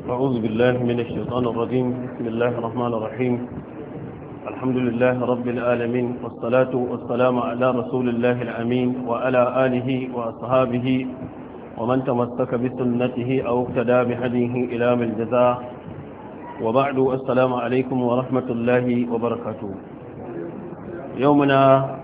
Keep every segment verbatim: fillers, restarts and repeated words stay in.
أعوذ بالله من الشيطان الرجيم. بسم الله الرحمن الرحيم. الحمد لله رب العالمين، والصلاة والسلام على رسول الله الأمين وعلى آله وأصحابه ومن تمسك بسنته أو اقتدى بهديه إلى من الجزاء. وبعد، السلام عليكم ورحمة الله وبركاته. يومنا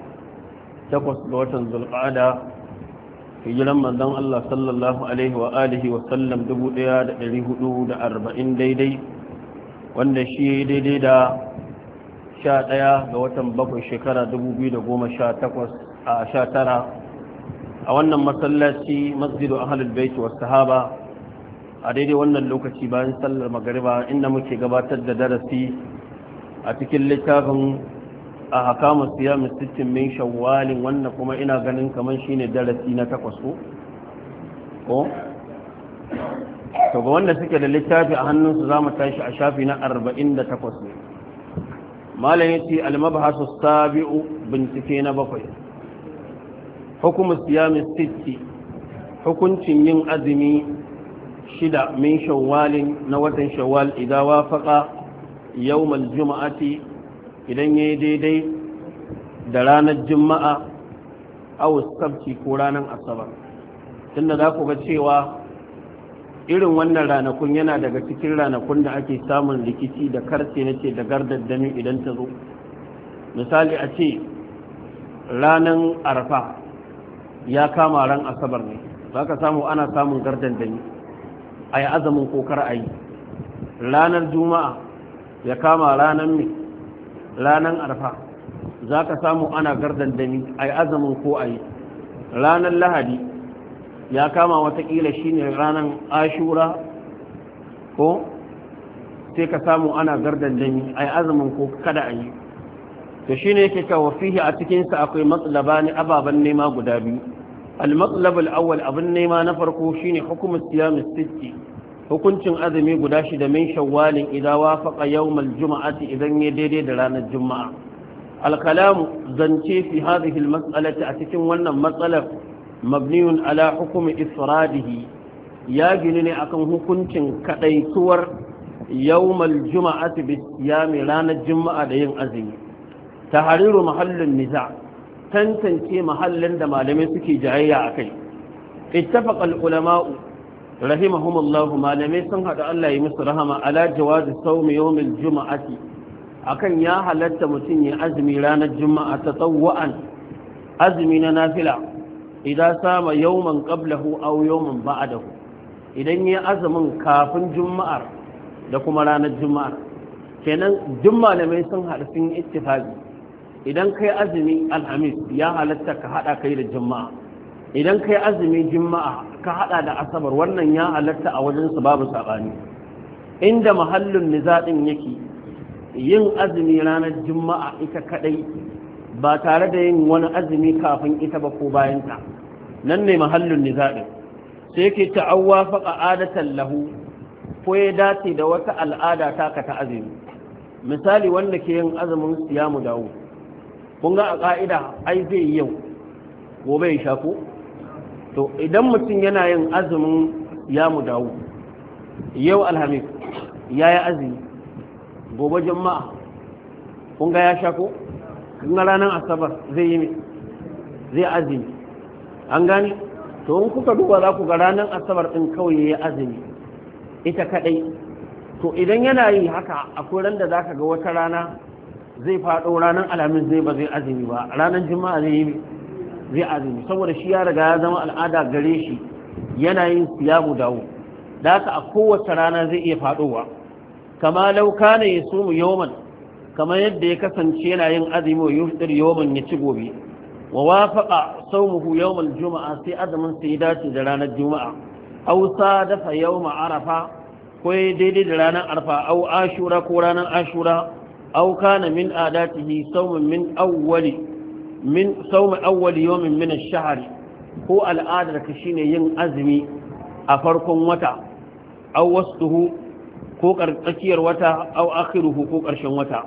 تقص بوتن ذو القعدة hijiran manzon Allah sallallahu alaihi wa alihi wa sallam dubu ɗaya da ɗari hudu da arba'in daidai, wanda shi daidai da sha ɗaya ga watan bakwai shekara dubu biyu da goma sha takwas a sha tara a wannan masallaci masjidu ahlul bait was sahaba a daidai wannan lokaci bayan sallar magariba, inda muke gabatar da darasi a cikin littafin a hakamun siyamun sittin min shawwalin, wannan kuma ina ganin kamar shine darasi na takwas ko ko to ga wanda suke da littafi a hannunsu za mu tashi a shafi na arba'in da takwas ne. malam yace al-mabhasu sabi'u, bincike na bakwai, hukumu siyamun sitti, hukuncin yin azumi shida min shawwalin na watan shawwal idan wafaqa yawmal juma'ati, idan ya yi daidai da ranar juma'a aw sabti ko ranar asabar. tunda za ku ga cewa irin wannan ranakun yana daga cikin ranakun da ake samun rikici da karce nace da gardaddami idan ta zo. misali a ce ranar arfa ya kama ran asabar ne, za ka samu ana samun gardaddami a yi azumin kokar a yi. ranar juma'a ya kama ranar mai ranar arfa, za ka samu ana gardandami a yi azumin ko a yi. ranar lahadi ya kama watakila shi ne ranar ashura, ko sai ka samu ana gardandami a yi azumin ko kada a yi. to shi ne yake kawo fihi a cikinsa akwai matsalaba ne, ababen nema guda biyu. al-matsalabal awwal, abin nema na farko shine hukumar siyamis sitti, hukuncin azumi guda shida min shawwalin idan wafaqa yawmal juma'ati, idan ya daidai da ranar juma'a. al-kalamu zance fi hadhihi al-mas'alati, a cikin wannan matsalar mabniyun ala hukmi ifradihi, ya gini ne akan hukuncin kadaituwar yawmal juma'ati bi siyami, ranar juma'a da yin azumi. tahriru mahallin niza, tantance mahallin da malamai suke jayayya akai. ittafaqa al-ulama'u rahimahumullahu, malamai sun haɗa Allah yi musu rahama ala jawazi sawmi yawmil juma'ati, akan ya halatta mutum ya azumi ranar juma'a tatawwa'an, azumi na nafila, idan sama yawman qablahu aw yawman ba'dahu, idan ya azumin kafin juma'ar da kuma ranar juma'ar. kenan duk malamai sun haɗa sun ittifaqi, idan kai azumi alhamis ya halatta ka haɗa kai da juma'a, idan kai azumi juma'a ka hada da asabar, wannan ya halatta a wajen su babu sabani. inda mahallin nizadin yake yin azumi ranar juma'a ita kadai ba tare da yin wani azumi kafin ita ba ko bayan ta, nan ne mahallin nizadin. sai yake ta'awwa fa qa'adatan lahu, ko ya dace da wata al'ada ta ka ta azumi. misali wanda ke yin azumin siyamu dawo, kun ga a ka'ida ai zai yau gobe ya shako. to idan mutum yana yin azumin ya mu dawo yau alhamis ya yi azumi, gobe juma'a kun ga ya sha ko, kun ga ranar asabar zai yi zai azumi. an gani to in kuka duba za ku ga ranar asabar din kawai ya yi azumi ita kadai. to idan yana yi haka akwai ran da za ka ga wata rana zai faɗo ranar alhamis zai ba zai azumi ba, ranar juma'a zai yi zai azumi, saboda shi ya riga ya zama al'ada gare shi yana yin siyamu dawo, da haka a kowace rana zai iya faɗowa. kama lauka ne ya sumu yawman, kamar yadda ya kasance yana yin azumi wa yuftir yawman, ya ci gobe. wa wafaqa sawmuhu yawmal juma'a, sai azumin sai dace da ranar juma'a. aw sadafa yawma arafa, ko daidai da ranar arfa. aw ashura, ko ranar ashura. aw kana min adatihi sawmun min awwali min saumi awwali yawmin min ash-shahr, ko al'adar ka shine yin azumi a farkon wata. aw wasduhu, ko tsakiyar wata. aw akhiruhu, ko karshen wata.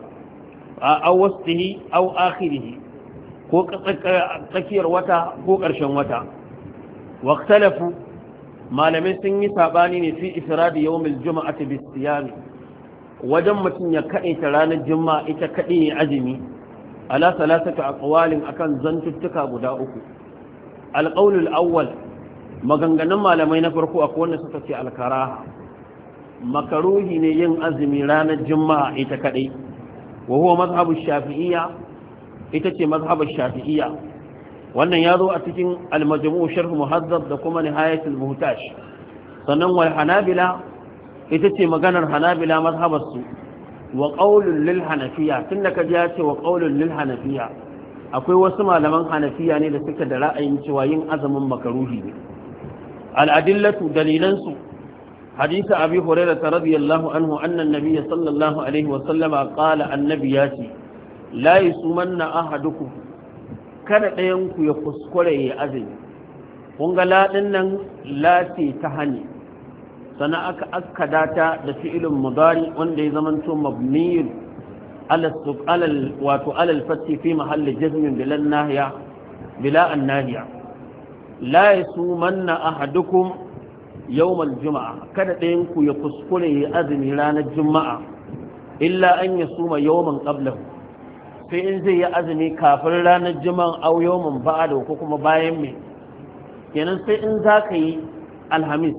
aw wasdihi aw akhirihi, ko tsakiyar wata ko karshen wata. waqtalafu malamai sun yi sabani ne fi ifradi yawmil juma'ati bis siyam wajen mutum ya kaɗaita ranar juma'a ita kaɗai ya azumi ala salasatu aqwalin akan zantuttuka guda uku. Alqaulul awwal maganganun malamai na farko akwai wanda suka ce alkaraha makaruhi ne yin azumi ranar juma'a ita kaɗai wa huwa mazhabu shafi'iyya ita ce mazhabu shafi'iyya wannan ya zo a cikin al-majmu' sharh muhazzab da kuma nihayatul muhtaj sannan wal hanabila ita ce maganar hanabila mazhabar su wa qaulul lil hanafiya tunda kaji ya ce wa qaulul lil hanafiya akwai wasu malaman hanafiya ne da suka da ra'ayin cewa yin azumin makaruhi ne al-adillatu dalilan su hadith abi hurairah radiyallahu anhu anna an-nabiy sallallahu alaihi wa sallama qala annabiyati la yusumanna ahadukum kada ɗayan ku ya kuskure ya azumi kun ga ladin nan lati ta hani sana aka akkada ta da fi'ilun mudari wanda ya zamanto mabniyun ala alal wato alal fati fi mahalli jazmin bila nahiya bila annahiya la yasumanna ahadukum yawm aljumaa kada ɗayan ku ya kuskure ya azumi ranar juma'a illa an yasuma yawman qablahu sai in zai yi azumi kafin ranar juma'a au yawman ba'da ko kuma bayan me kenan sai in zaka yi alhamis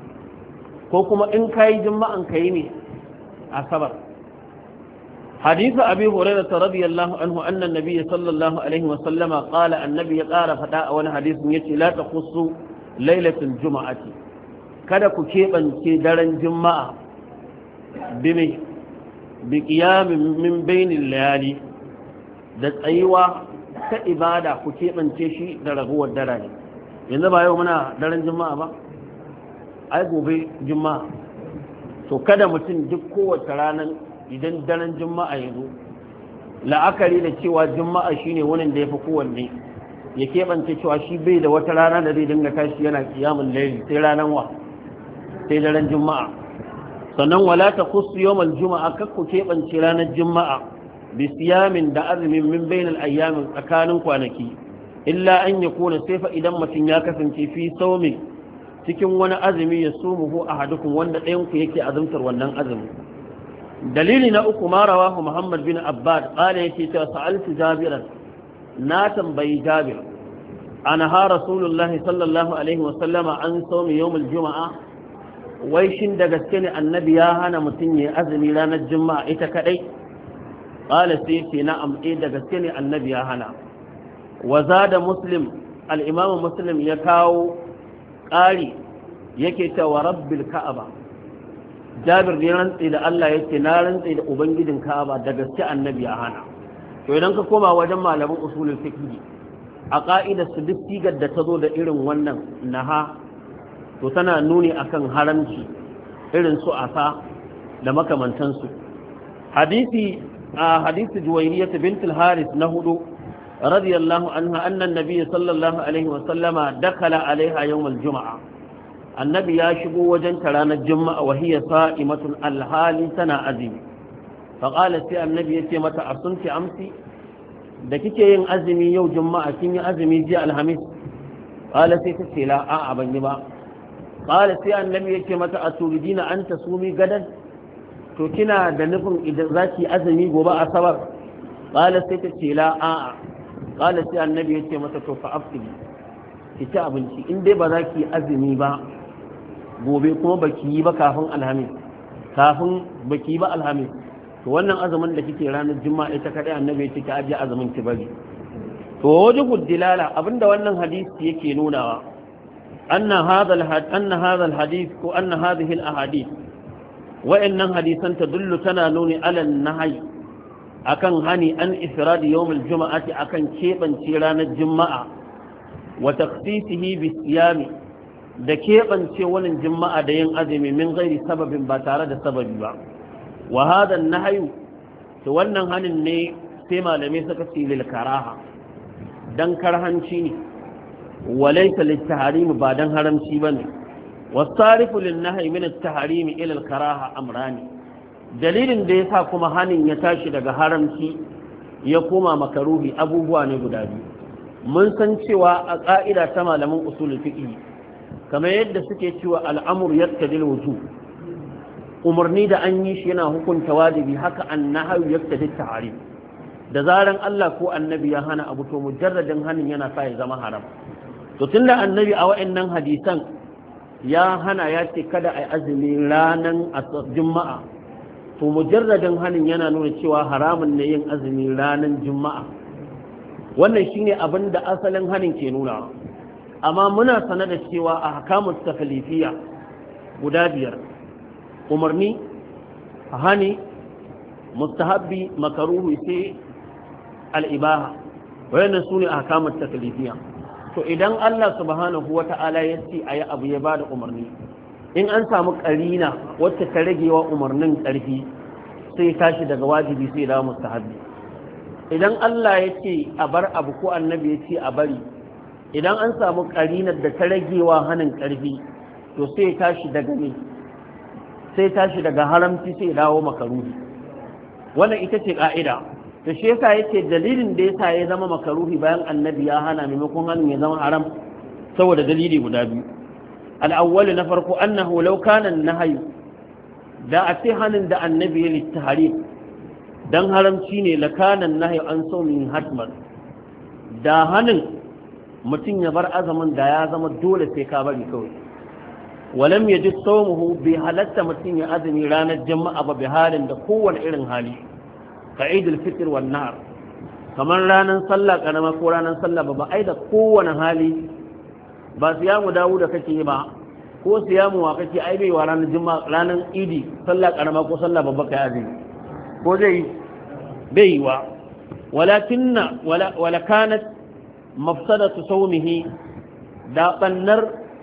ko kuma in kayi juma'an kayi ne asabar hadithu abi hurairah radiyallahu anhu anna an-nabiy sallallahu alaihi wa sallama qala annabi ya qara fada a wani hadisin yace la taqussu lailatul juma'ati kada ku kebance daren juma'a bimi bi qiyamin min bainil layali da tsayuwa ta ibada ku kebance shi da raguwar dare yanzu ba yau muna daren juma'a ba ai gobe juma'a to kada mutum duk kowace ranar idan daren juma'a ya zo la'akari da cewa juma'a shine wani da ya fi kowanne ya keɓance cewa shi bai da wata rana da zai dinga tashi yana kiyamun laili sai ranar wa sai daren juma'a sannan wala ta kusu yawmal juma'a kakku keɓance ranar juma'a bi siyamin da azumin min bainal ayyamin tsakanin kwanaki illa an yakuna sai fa idan mutum ya kasance fi saumin cikin wani azumi ya sumuhu ahadukum wanda ɗayan ku yake azumtar wannan azumi dalili na uku ma rawahu Muhammad bin Abbad qala yake ta sa'altu Jabiran na tambayi Jabir ana ha Rasulullah sallallahu alaihi wa sallama an sawmi yawm al-jum'a wai shin da gaske ne annabi ya hana mutun yayi azumi ranar juma'a ita kadai qala sai ce na'am eh da gaske ne annabi ya hana wa zada muslim al-imam muslim ya kawo ƙari yake cewa rabbil ka'aba jabir ne rantsi da Allah yake na rantsi da ubangijin ka'aba da gaske annabi ya hana to idan ka koma wajen malaman usulul fiqh a ka'ida su duk sigar da ta zo da irin wannan naha to tana nuni akan haramci irin su asa da makamantansu hadisi a hadisi juwayriyah bint al-haris na hudu رضي الله عنها أن النبي صلى الله عليه وسلم دخل عليها يوم الجمعة النبي يشبو وجن تران الجمعة وهي صائمة الحال سنة عزيم فقال سي النبي يتي متى أصنت أمسي دكيك ين أزمي يوم جمعة كين أزمي جاء الهمس قال سي تسي لا أعبا نبا قال سي النبي يتي متى أتريدين أن تصومي غدا to kina da nufin idan zaki azumi gobe asabar qala sai ta ce la a'a qala sai annabi yace mata to fa afsili ki ci abinci in dai ba za ki azumi ba gobe kuma baki yi ba kafin alhamis kafin baki yi ba alhamis to wannan azumin da kike ranar juma'a ita kadai annabi yace ki aje azumin ki bari to wajhu dilala abinda wannan hadisi yake nunawa anna hadha al anna hadha al hadith ko anna hadhihi al ahadith wa'annan hadisan tadullu tana nuni ala an-nahy akan hani an ifrad yawm al-jum'ati akan kebance ranar juma'a wa takhsisihi bi siyami da kebance wannan juma'a da yin azumi min gairi sababin ba tare da sababi ba wa hada an-nahy to wannan hanin ne sai malamai suka ce lil karaha dan karhanci ne walaysa lit-tahrim ba dan haramci bane wasarifu lin-nahy min at-tahrim ila al-karaha amrani dalilin da yasa kuma hanin ya tashi daga haramci ya koma makaruhi abubuwa ne guda biyu mun san cewa a ka'ida ta malaman usulul fiqh kamar yadda suke cewa al'amur yaqtadil wujub umarni da an yi shi yana hukunta wajibi haka annahyu yaqtadil tahrim da zaran Allah ko annabi ya hana abu to mujarradin hanin yana sa ya zama haram to tunda annabi a wa'annan hadisan ya hana ya ce kada ai azumi ranan juma'a to mujarradin hanin yana nuna cewa haramun ne yin azumi ranan juma'a wannan shine abin da asalin hanin ke nuna amma muna sanar da cewa a ahkamut taklifiyya guda biyar umarni hani mustahabbi makaruhu sai al-ibaha wayannan sune ahkamut taklifiyya to idan Allah subhanahu wata'ala ya ce ayi abu ya bada umarni in an samu karina wacce ta ragewa umarnin karfi sai tashi daga wajibi sai da mustahabbi idan Allah ya ce a bar abu ko annabi ya ce a bari idan an samu karinar da ta ragewa hanin karfi to sai tashi daga ne sai tashi daga haramci sai dawo makaruhi wannan ita ce ka'ida to shi yasa yake dalilin da yasa ya zama makaruhi bayan annabi ya hana maimakon hanin ya zama haram saboda dalili guda biyu al-awwal na farko annahu law kana an-nahyu da a ce hanin da annabi ya littahari dan haramci ne la kana an-nahyu an sawmin hatman da hanin mutum ya bar azamin da ya zama dole sai ka bari kawai walam yaji sawmuhu bi halatta mutum ya azumi ranar jama'a ba bi halin da kowane irin hali ka idul fitr wan nahar kamar ranar sallah karama ko ranar sallah ba ai da kowane hali ba siyamu dawo da kake ba ko siyamu wa kake ai bai wa ranar juma'a ranar idi sallah karama ko sallah babba kai azumi ko dai bai wa walakinna wala wala kanat mafsadatu sawmihi da bannar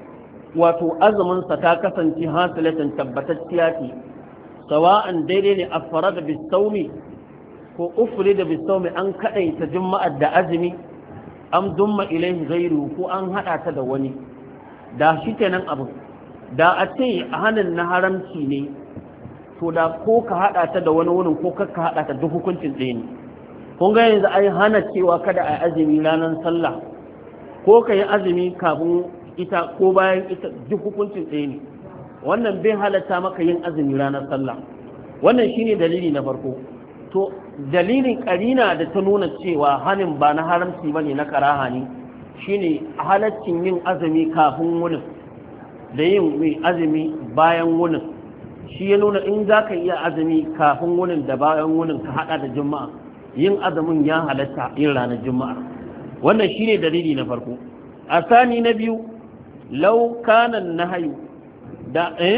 wato azumin sa ta kasance hasilatan tabbatacciya ce sawa'an daidai ne afrada bis sawmi ko ufri da bisawmi an kadaita juma'ar da azumi am dumma ilaihi ghairu ko an hada ta da wani da shi kenan abu da a ce a hanin na haramci ne to da ko ka hada ta da wani wurin ko ka hada ta duk hukuncin ɗaya ne kun ga yanzu ai hana cewa kada a azumi ranar sallah ko ka yi azumi kafin ita ko bayan ita duk hukuncin ɗaya ne wannan bai halatta maka yin azumi ranar sallah wannan shine dalili na farko to dalilin karina da ta nuna cewa hanin ba na haramci bane na karaha ne shine halaccin yin azumi kafin wunin da yin mai azumi bayan wunin shi ya nuna in za ka iya azumi kafin wunin da bayan wunin ka hada da juma'a yin azumin ya halatta yin ranar juma'a wannan shine dalili na farko a sani na biyu law kana nahyu da eh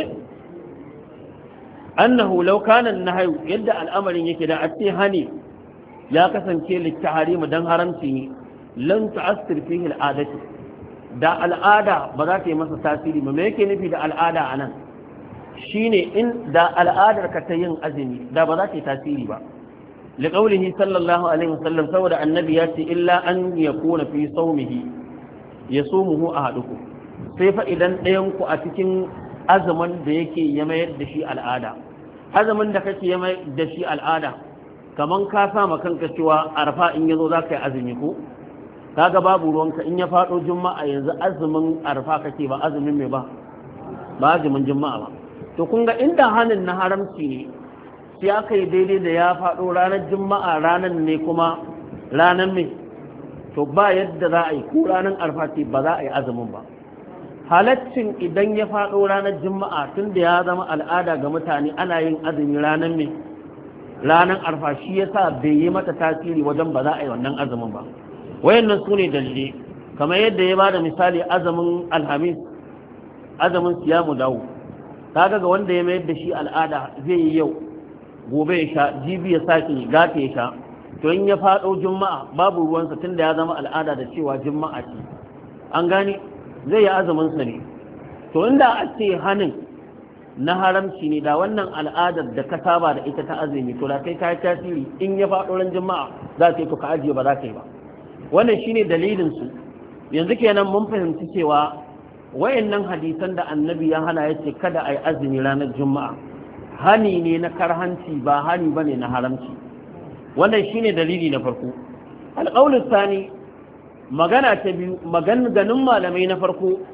annahu law kana an-nahyu yadda al'amarin yake da ace hani ya kasance littaharim dan haramci ne lan ta'assir fihi al'adatu da al'ada ba za ta yi masa tasiri ba me yake nufi da al'ada anan shine in da al'adar ka ta yin azumi da ba za ta yi tasiri ba liqaulihi sallallahu alaihi wasallam saboda annabi ya ce illa an yakuna fi sawmihi yasumuhu ahadukum sai fa idan ɗayan ku a cikin azumin da yake ya mayar da shi al'ada azumin da kake ya mayar da shi al'ada kaman ka sa ma kanka cewa arfa in yazo za ka yi azumi ko kaga babu ruwanka in ya faɗo juma'a yanzu azumin arfa kake ba azumin mai ba ba azumin juma'a ba to kun ga inda hanin na haramci ne sai aka yi daidai da ya faɗo ranar juma'a ranar ne kuma ranar mai to ba yadda za a yi ko ranar arfa ce ba za a yi azumin ba halaccin idan ya faɗo ranar juma'a tun da ya zama al'ada ga mutane ana yin azumi ranar mai ranar arfa shi yasa bai yi mata tasiri wajen ba za a yi wannan azumin ba wayannan su ne dalilai kamar yadda ya bada misali azumin alhamis azumin siyamu dawo kaga ga wanda ya mayar da shi al'ada zai yi yau gobe ya sha jibi ya sake gata ya sha to in ya faɗo juma'a babu ruwansa tunda ya zama al'ada da cewa juma'a ce an gane zai yi azumin sa ne to inda a ce hanin na haramci ne da wannan al'adar da ka saba da ita ta azumi to da kai ka yi tasiri in ya faɗo ran juma'a za ka yi to ka ajiye ba za ka yi ba wannan shine dalilin su yanzu kenan mun fahimci cewa wayannan hadisan da annabi ya hana yace kada ai azumi ranar juma'a hani ne na karhanci ba hani bane na haramci wannan shine dalili na farko alqaulu tsani magana ta biyu maganganun malamai na farko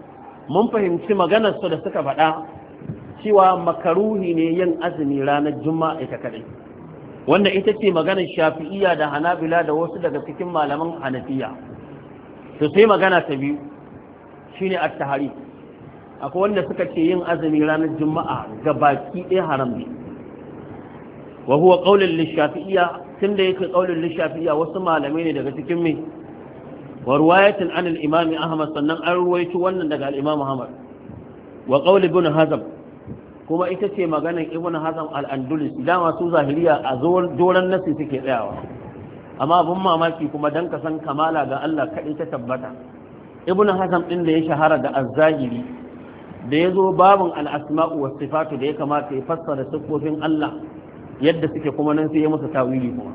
mun fahimci maganar su da suka faɗa cewa makaruhi ne yin azumi ranar juma'a ita kadai, wanda ita ce maganar shafi'iyya da hanabila da wasu daga cikin malaman hanafiya. to sai magana ta biyu shine at-tahari, akwai wanda suka ce yin azumi ranar juma'a ga baki ɗaya haram ne, wa huwa qaulul lishafi'iyya, tunda yake qaulul lishafi'iyya wasu malamai ne daga cikin me wa riwayatin an al-imam ahmad, sannan an ruwaito wannan daga al-imam ahmad, wa qaul ibn hazm, kuma ita ce maganar ibn hazm al-andalusi. dama su zahiriya a doran nasi suke tsayawa, amma abun mamaki kuma dan ka san kamala ga Allah kadai ta tabbata, ibn hazm din da ya shahara da az-zahiri, da yazo babun al-asma'u was sifatu da ya kamata ya fassara sifofin Allah yadda suke, kuma nan sai ya musu tawili kuma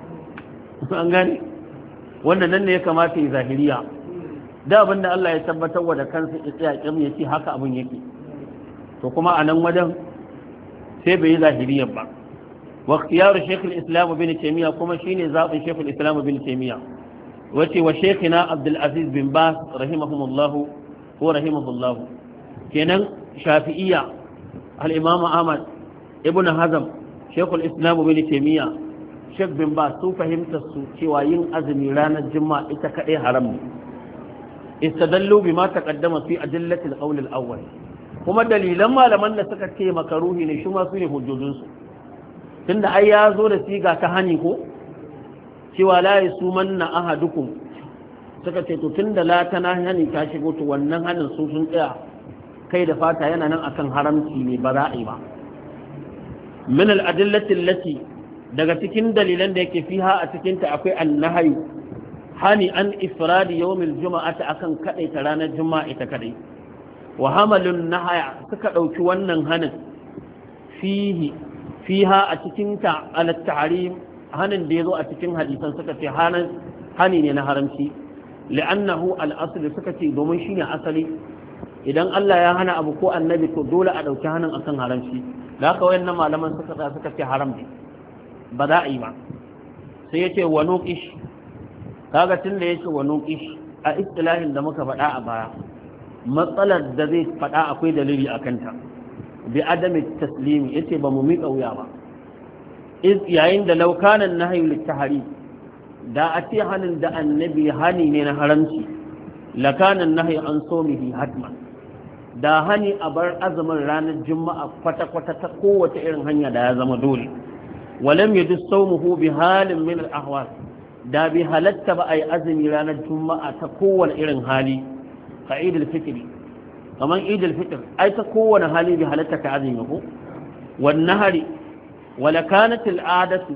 an gane wannan nan ne ya kamata ya zahiriya, da abinda Allah ya tabbatar wa da kansa ya tsaya kyam ya ce haka abin yake, to kuma a nan wajen sai bai yi zahiriyar ba. wa ikhtiyar shaykh al-islam ibn taymiya, kuma shine zabin shaykh al-islam ibn taymiya, wace wa shaykhina abdul aziz bin bas rahimahumullah ko rahimahullah. kenan shafi'iyya, al-imam ahmad, ibn hazm, shaykh al-islam ibn taymiya, shaykh bin bas su fahimta su cewa yin azumi ranar juma'a ita kadai haram ne. istadallu bima taqaddama fi adillati al-qawl al-awwal, kuma dalilan malaman da suka ce makaruhi ne shi ma su ne hujjojinsu, tunda ai ya zo da siga ta hani ko cewa la yasumanna ahadukum, suka ce to tunda la tana hani ta shigo to wannan hanin su sun tsaya kai da fata yana nan akan haramci ne ba za a yi ba. min al-adillati allati, daga cikin dalilan da yake fiha a cikin ta akwai an-nahyu, hani an ifradi yawmil juma'ati, akan kadai ta ranar juma'a ita kadai. wa hamalun nahaya, suka ɗauki wannan hanin fihi fiha a cikinta ala tahrim, hanin da yazo a cikin hadisan suka ce hanin hani ne na haramci, li'annahu al-asl, suka ce domin shine asali, idan Allah ya hana abu ko annabi to dole a ɗauki hanin akan haramci. da haka wayannan malaman suka tsaya suka ce haram ne ba za a yi ba. sai yace wa nuqish, kaga tunda yace wa nuqish a istilahin da muka faɗa a baya, matsalar da zai faɗa akwai dalili a kanta, bi adami taslimi, yace ba mu miƙa wuya ba. yayin da laukanan nahyu littahari, da a ce hanin da annabi hani ne na haramci, lakanan nahyu an somihi hatman, da hani a bar azumin ranar juma'a kwata-kwata ta kowace irin hanya da ya zama dole. walam yajuz sawmuhu bi halin min al-ahwal, da bi halatta ba ai azumi ranar juma'a ta kowane irin hali, ka idil fitri, kaman idil fitr ai ta kowane hali bi halatta ka azumi ko wannan hari. wala kanat al'adatu,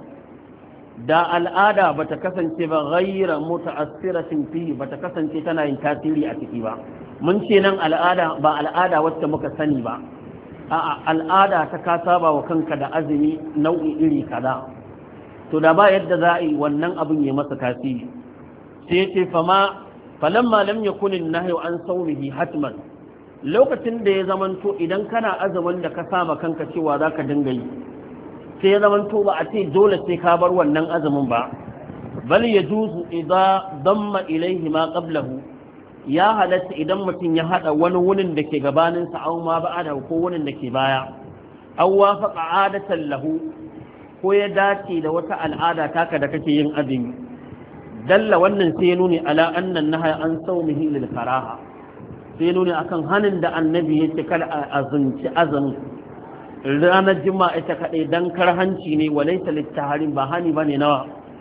da al'ada bata kasance ba ghayra muta'assiratin fihi, bata kasance tana yin tasiri a ciki ba. mun ce nan al'ada ba al'ada wacce muka sani ba, a'a al'ada ta ka saba wa kanka da azumi nau'i iri kaza, to da ba yadda za a yi wannan abin ya masa tasiri. sai ce fama falamma lam yakun an-nahyu an sawmihi hatman, lokacin da ya zamanto idan kana azumin da ka sama kanka cewa zaka dinga yi, sai ya zamanto ba a ce dole sai ka bar wannan azumin ba, bal yajuzu idza damma ilayhi ma qablahu, ya halatta idan mutum ya hada wani wunin da ke gabanin sa aw ma ba'ada ko wunin da ke baya, aw wafaqa adatan lahu, ko ya dace da wata al'ada taka da kake yin azumi, dalla wannan sai nuni ala annan nahya an sawmihi lil karaha, sai nuni akan hanin da annabi yake kala azumci azumi ranar juma'a ita kadai dan karhanci ne, walaysa lit tahrim, ba hani bane na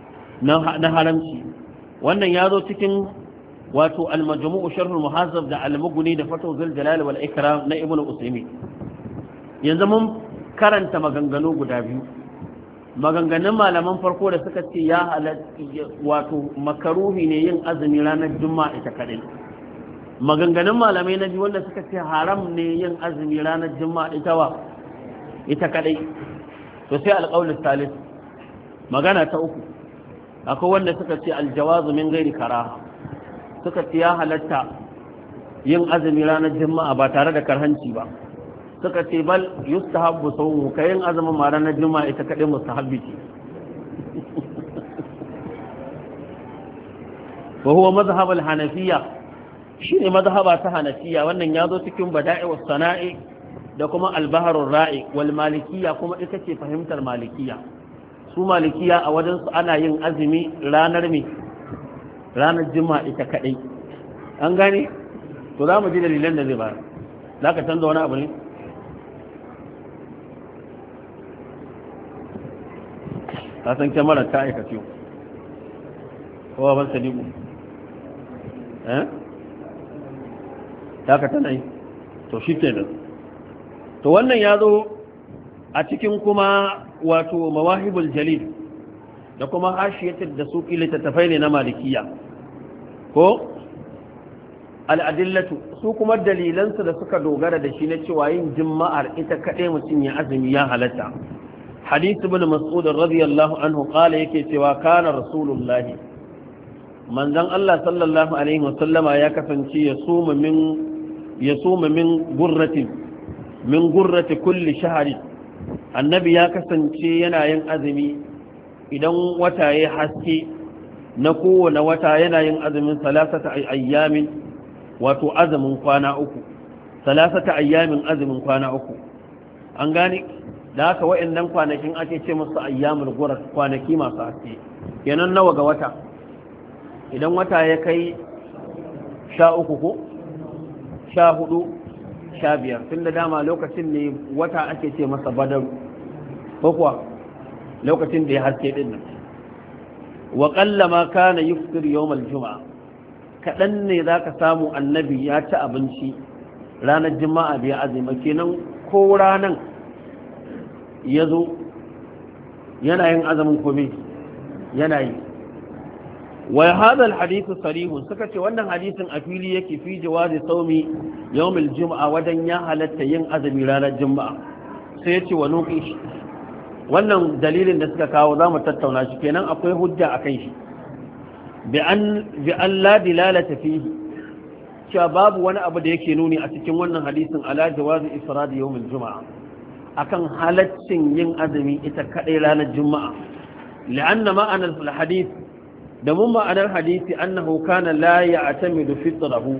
na haramci. wannan ya zo cikin wato al-majmu' sharh al-muhazzab da al-mughni da fatu zul jalal wal ikram na ibnu usaymi. yanzu mun karanta maganganu guda biyu, maganganun malaman farko da suka ce ya halatta wato makaruhi ne yin azumi ranar juma'a ita kadai, maganganun malamai na biyu wanda suka ce haram ne yin azumi ranar juma'a ita wa ita kadai. to sai alqaul salis, magana ta uku, akwai wanda suka ce aljawazu min ghairi karaha, suka ce ya halatta yin azumi ranar juma'a ba tare da karhanci ba, suka ce bal yustahabbu sawmu, kayin azumin ma ranar juma'a ita kadai mustahabbi ce. wa huwa madhhab al-hanafiyya, shine mazhaba ta hanafiya wannan yazo cikin bada'i was sana'i da kuma al-bahrur ra'i wal malikiyya kuma ita ce fahimtar malikiyya su malikiya a wajen su ana yin azumi ranar me ranar juma'a ita kadai an gane to za mu ji dalilan da zai ba za ka canza wani abu ne ta san kyamarar ta aikace kowa ban sadiku eh ta ka tana yi to shi ke nan to wannan ya zo a cikin kuma wato mawahibul jalil da kuma hashiyatar da su littattafai ne na malikiya ko al'adillatu su kuma dalilansu da suka dogara da shi na cewa yin jima'ar ita kaɗai mutum ya azumi ya halatta hadith ibn mas'ud radiyallahu anhu qala yake cewa kana rasulullahi manzon Allah sallallahu alaihi wasallama ya kasance ya suma min ya suma min gurrati min gurrati kulli shahri annabi ya kasance yana yin azumi idan wata ya haske na kowane wata yana yin azumin salasata ayyamin wato azumin kwana uku salasata ayyamin azumin kwana uku an gane da haka wa'annan kwanakin ake ce musu ayyamul gurat kwanaki masu haske kenan nawa ga wata idan wata ya kai sha uku ko sha hudu sha biyar tun da dama lokacin ne wata ake ce masa badar ko kuwa lokacin da ya haske din nan wa qallama kana yuftir yawm al-jum'a kadan ne zaka samu annabi ya ci abinci ranar juma'a bai azumi kenan ko ranan yazo yana yin azumin kome yana yi wa hadha al-hadith sarih suka ce wannan hadisin a fili yake fi jawazi sawmi yawm al-jum'a wadan ya halatta yin azumi ranar juma'a sai ya ce wa nuqish wannan dalilin da suka kawo za mu tattauna shi kenan akwai hujja a kan shi bi an la dilalata fihi cewa babu wani abu da yake nuni a cikin wannan hadisin ala jawazi ifrad yawm al-juma'a akan halaccin yin azumi ita kadai ranar juma'a li'anna ma'anar al-hadith da mun ma'anar hadisi annahu kana la ya'tamidu fitrahu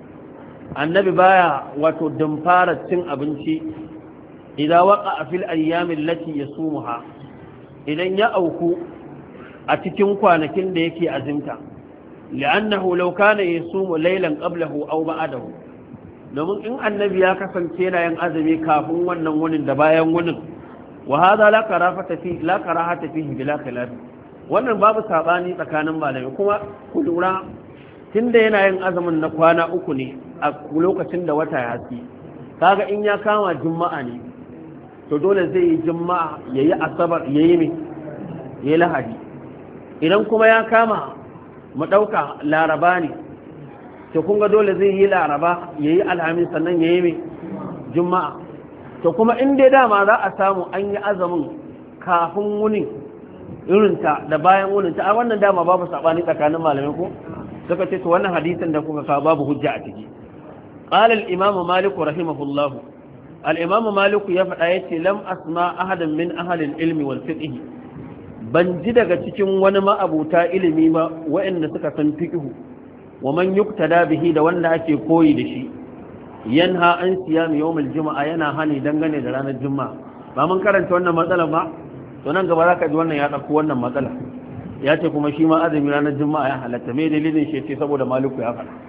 annabi baya wato dumfara cin abinci idan waka a fil ayyamin lati ya sumuha idan ya auku a cikin kwanakin da yake azimta li'annahu law kana yasumu laylan qablahu aw ba'dahu domin in annabi ya kasance yana yin azumi kafin wannan wunin da bayan wunin wa hadha la karahata fi la karahata fihi bila khilaf wannan babu sabani tsakanin malamai kuma ku lura tunda yana yin azumin na kwana uku ne a lokacin da wata ya haske kaga in ya kama juma'a ne to dole zai yi juma'a ya yi asabar ya yi mai ya yi lahadi idan kuma ya kama mu ɗauka laraba ne to kunga dole zai yi laraba ya yi alhamis sannan ya yi mai juma'a to kuma in dai dama za a samu an yi azamin kafin wunin irinta da bayan wuninta a wannan dama babu saɓani tsakanin malamai ko suka ce to wannan hadisin da kuka kawo babu hujja a ciki قال الإمام مالك رحمه الله الإمام مالك يفعل لم أسمع أحدا من أهل العلم والفقه بنجد cikin wani ma'abuta ilimi ba wa'anda suka san fiqh wa man yuktada bihi da wanda ake koyi da shi yanha an siyam yawm al-jum'a yana hani dangane da ranar juma'a ba mun karanta wannan matsala ba to nan gaba zaka ji wannan ya dauko wannan matsala ya ce kuma shi ma azumi ranar juma'a ya halatta me dalilin shi ce saboda maliku ya faɗa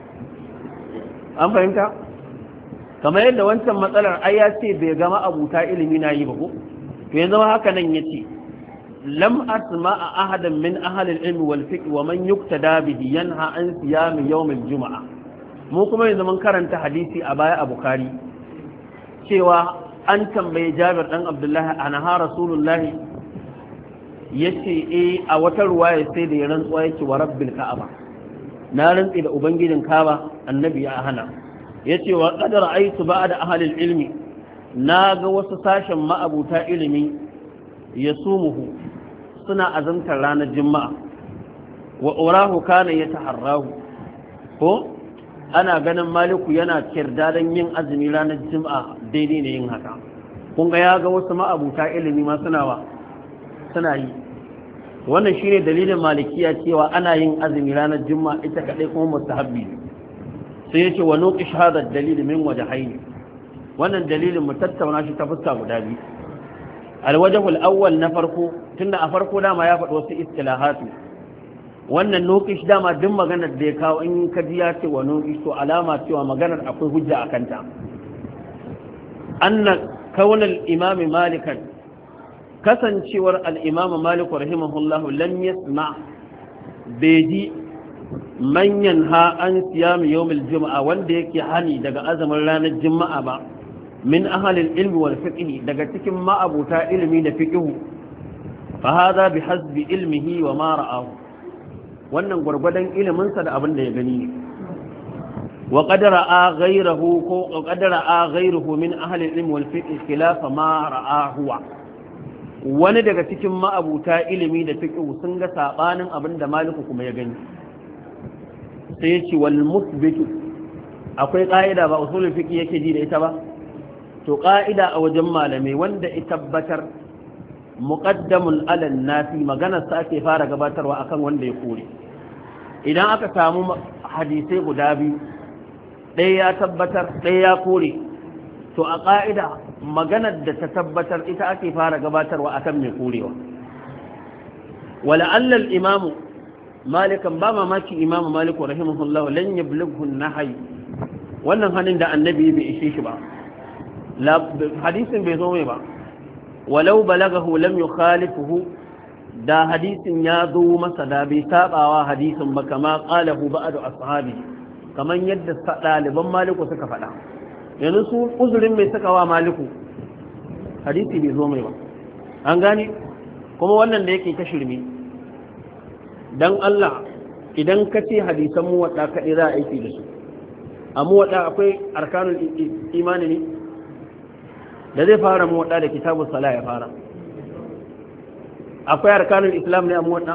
an fahimta kamar yadda wancan matsalar ai ya ce bai gama abuta ilimi na yi ba ko to yanzu haka nan yace lam asma'a ahadan min ahli al-ilm wal fiqh wa man yuktada bihi yanha an siyam yawm al-jum'a mu kuma yanzu mun karanta hadisi a baya a bukhari cewa an tambaye Jabir dan Abdullah anha rasulullahi yace eh a wata ruwaya sai da ya rantsuwa yake wa rabbil ka'aba na rantsi da ubangijin kaba annabi ya hana yace wa qad ra'aytu ba'da ahli al-ilmi naga wasu sashen ma'abuta ilimi yasumuhu suna azantar ranar juma'a wa urahu kana yataharrahu ko ana ganin maliku yana kirdadan yin azumi ranar juma'a daidai ne yin haka kun ga ya ga wasu ma'abuta ilimi ma suna wa suna yi wannan shine dalilin malikiya cewa ana yin azumi ranar juma'a ita kadai kuma mustahabbi sai yace wa nuqish hadha ad-dalil min wajhayn wannan dalilin mu tattauna shi ta fuska guda biyu al-wajh al-awwal na farko tunda a farko dama ya faɗo wasu istilahatu wannan nuqish dama duk maganar da ya kawo in ka ji ya ce wa nuqish to alama cewa maganar akwai hujja akan ta anna kawn al-imam malikan kasancewar al-imam malik rahimahullah lam yasma beji manyan ha an siyam yawmil juma'a wanda yake hani daga azumin ranar juma'a ba min ahalil ilmi wal fiqh daga cikin ma'abuta ilmi da fiqh fa hada bi hasbi ilmihi wa ma ra'ahu wannan gurgurdan ilimin sa da abin da ya gani ne wa qad ra'a ghayruhu ko qad ra'a ghayruhu min ahalil ilmi wal fiqh khilafa ma ra'ahu wani daga cikin ma'abuta ilmi da fiqh sun ga sabanin abin da maliku kuma ya gani sai yace wal muthbitu akwai ka'ida ba usulul fiqh yake ji da ita ba to ƙa'ida a wajen malamai wanda ita tabbatar muƙaddamun alal nafi maganar sa ake fara gabatarwa akan wanda ya kore idan aka samu hadisai guda biyu ɗaya ya tabbatar ɗaya ya kore to a ƙa'ida maganar da ta tabbatar ita ake fara gabatarwa akan mai korewa wala'alla al-imamu malikan ba mamaki imamu maliku rahimahullah lan yablughu an-nahy wannan hanin da annabi bai ishe shi ba hadisin bai zo mai ba walau balagahu lam yukhalifuhu da hadisin ya zo masa da bai sabawa hadisin ba kama qalahu ba'du ashabi kaman yadda daliban maliku suka faɗa yanzu su uzurin mai suka wa maliku hadisi bai zo mai ba an gane kuma wannan da yake ta shirme dan Allah idan ka ce hadisan mu wadda kadai za a aiki da su amma wadda akwai arkanul imani ne da zai fara muwadda da kitabun sala ya fara akwai arkanul islam ne a muwadda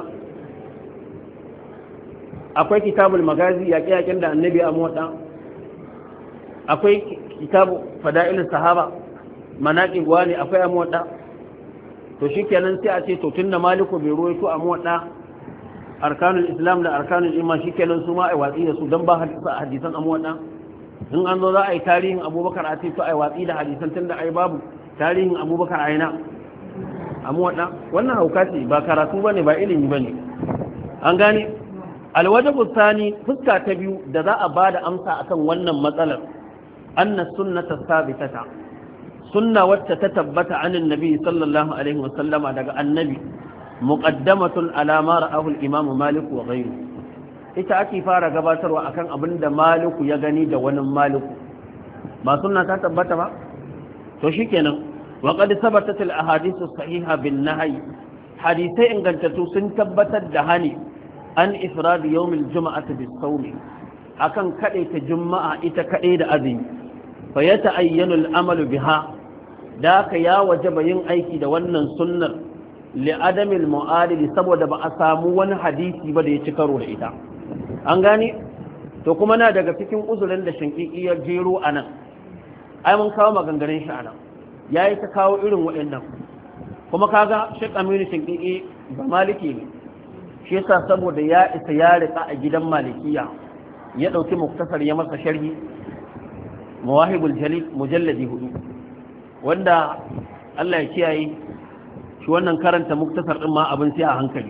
akwai kitabul magazi yaƙe-yaƙen da annabi a muwadda akwai kitabu fada'ilus sahaba manaqib wani akwai a muwadda to shikenan sai a ce to tunda maliku bai ruwaito a muwadda arkanul islam da arkanul iman shikenan su ma ai watsi da su dan ba hadisan a muwadda in an zo za a yi tarihin abubakar a ce to a yi watsi da hadisan tun da ai babu tarihin abubakar a yana amma waɗa wannan hauka ce ba karatu ba ne ba ilimi ba ne an gane alwajabu sani fuska ta biyu da za a ba da amsa akan wannan matsalar anna sunnata sabitata sunna wacce ta tabbata anin nabi sallallahu alaihi wasallama daga annabi muqaddamatun ala ma ra'ahu al-imam malik wa ghayruhu ita ake fara gabatarwa akan abin da maliku ya gani da wani maliku ba sunna ta tabbata ba to shikenan wa qad thabatat al ahadith as sahiha bin nahy hadithai ingantattu sun tabbatar da hani an ifrad yawm al jum'ati bis sawm akan kade ta juma'a ita kade da azumi fa yata'ayyanu al amal biha da ka ya wajaba yin aiki da wannan sunnar li adamil mu'adil saboda ba a samu wani hadisi ba da ya ci karo da ita an gane to kuma na daga cikin uzurin da shinkiki ya jero a nan ai mun kawo maganganun shi a nan ya yi ta kawo irin waɗannan kuma kaga shek aminu shinkiki ba maliki ne shi yasa saboda ya isa ya rika a gidan malikiya ya ɗauki muktasar ya masa sharhi mawahibul jalil mujalladi hudu wanda Allah ya kiyaye shi wannan karanta muktasar din ma abin sai a hankali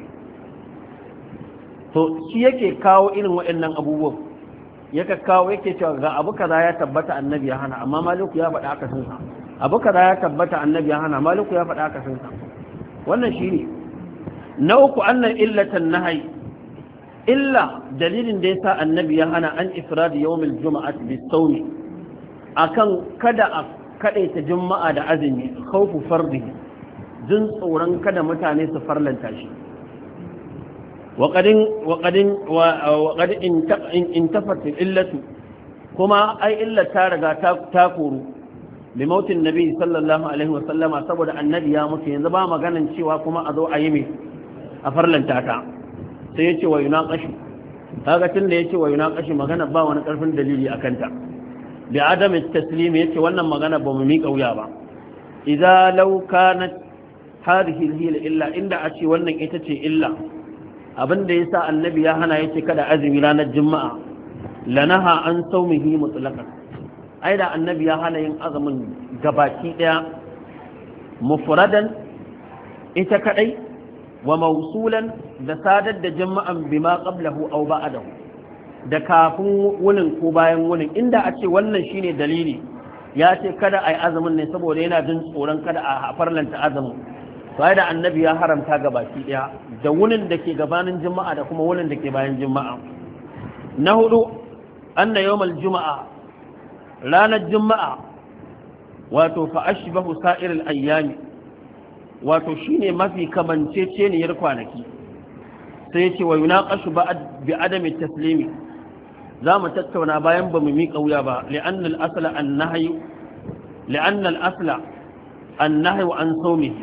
to shi yake kawo irin waɗannan abubuwan yake kawo yake cewa ga abu kaza ya tabbata annabi ya hana amma maliku ya faɗa aka sunsa abu kaza ya tabbata annabi ya hana maliku ya faɗa aka sunsa wannan shine na uku annan illatan nahyi illa dalilin da yasa annabi ya hana an ifrad yawmil juma'ati bis-sawm akan kada a kadaita juma'a da azumi khawfu fardi jin tsoron kada mutane su farlanta shi وقد وقد وقد انتفت الإلة كما أي إلا تارغا تاكورو لموت النبي صلى الله عليه وسلم سبب النبي يا متي ينزبا مغانن cewa kuma azo ayime a farlanta ta sai yace wa yunaqashi kaga tunda yace wa yunaqashi magana ba wani karfin dalili akan ta bi adam at-taslim yace wannan magana ba mu miƙa wuya ba idza law kanat hadhihi hiya illa inda a ce wannan ita ce illa abinda yasa annabi ya hana yace kada azumi ranar juma'a lanaha an saumihi mutlaqan ai da annabi ya hana yin azumin gabaki daya mufradan ita kadai wa mawsulan da sadar da jama'an bima qablahu aw ba'dahu da kafin wunin ko bayan wunin inda a ce wannan shine dalili ya ce kada ai azumin ne saboda yana jin tsoron kada a farlanta azumin sai da annabi ya haramta gabaki daya da wunin da ke gabanin juma'a da kuma wunin da ke bayan juma'a na hudu anna yawmal juma'a ranar juma'a wato fa ashbahu sa'iril ayyami wato shine mafi kamanceceniyar kwanaki sai yace wa yunaqashu bi adami taslimi zamu tattauna bayan bamu miƙa wuya ba li'anna al-asla an-nahyu li'anna al-asla an-nahyu an sawmihi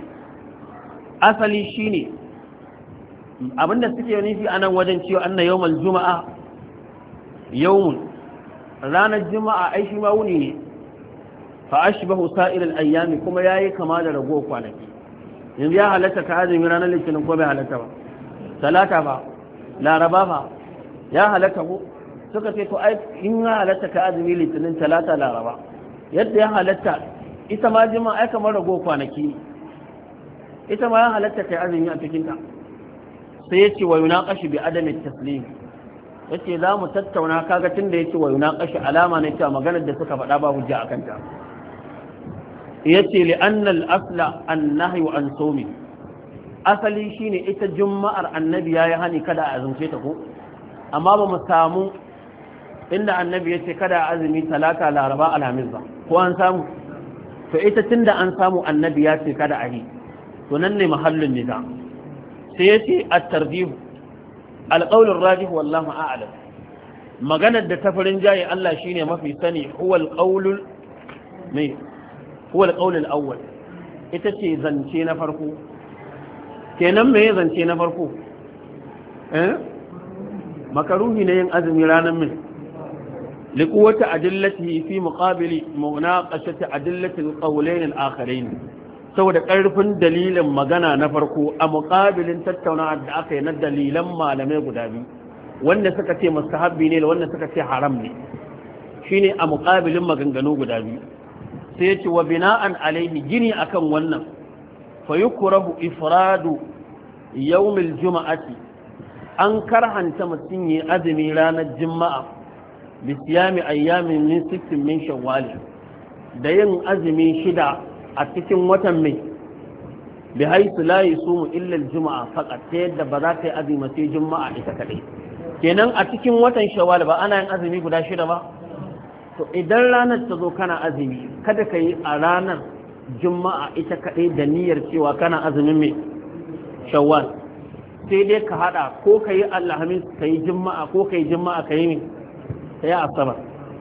asali shine abinda suke nufi anan wajen cewa anna yawmal juma'a yawmun ranar juma'a ai shi ma wuni ne fa ashbahu sa'ir al-ayyami kuma yayi kama da rago kwanaki yanzu ya halatta ka azumi ranar litinin ko bai halatta ba talata ba laraba ba ya halatta ko suka ce to ai in ya halatta ka azumi litinin talata laraba yadda ya halatta ita ma juma'a ai kamar rago kwanaki ne ita ma ya halatta kai azumi a cikin ta sai yace wa yunaqashi bi adami taslim yace za mu tattauna kaga tunda yace wa yunaqashi alama ne cewa maganar da suka faɗa ba hujja akan ta yace li anna al-asla an-nahyu an sawmi asali shine ita juma'ar annabi yayi hani kada a azumce ta ko amma ba mu samu inda annabi yace kada a azumi talata laraba alhamis ba ko an samu to ita tunda an samu annabi ya ce kada a yi to nan ne mahallin niza sai yace at-tarjih al-qawl ar-rajih wallahu a'lam maganar da tafarin jayi Allah shine mafi sani huwa al-qawl mai huwa al-qawl al-awwal ita ce zance na farko kenan me zance na farko eh makaruhi ne yin azumi ranar min liquwati adillatihi fi muqabili munaqashati adillati al-qawlayn al-akharin saboda ƙarfin dalilin magana na farko a muƙabilin tattaunawa da aka yi na dalilan malamai guda biyu wanda suka ce mustahabbi ne da wanda suka ce haram ne shine a muƙabilin maganganu guda biyu sai ya ce wa bina'an alaihi gini akan wannan fa yukrahu ifradu yawmil juma'ati an karhanta mutum yi azumi ranar juma'a bi siyami ayyamin min sittin min shawwal da yin azumi shida a cikin watan mai bi haisu la yusumu illa al-juma'a faqat ta yadda ba za ka yi azumi sai juma'a ita kadai kenan a cikin watan shawwal ba ana yin azumi guda shida ba to idan ranar ta zo kana azumi kada ka yi a ranar juma'a ita kadai da niyyar cewa kana azumin mai shawwal sai dai ka hada ko ka yi alhamis ka yi juma'a ko ka yi juma'a ka yi mai ka yi asabar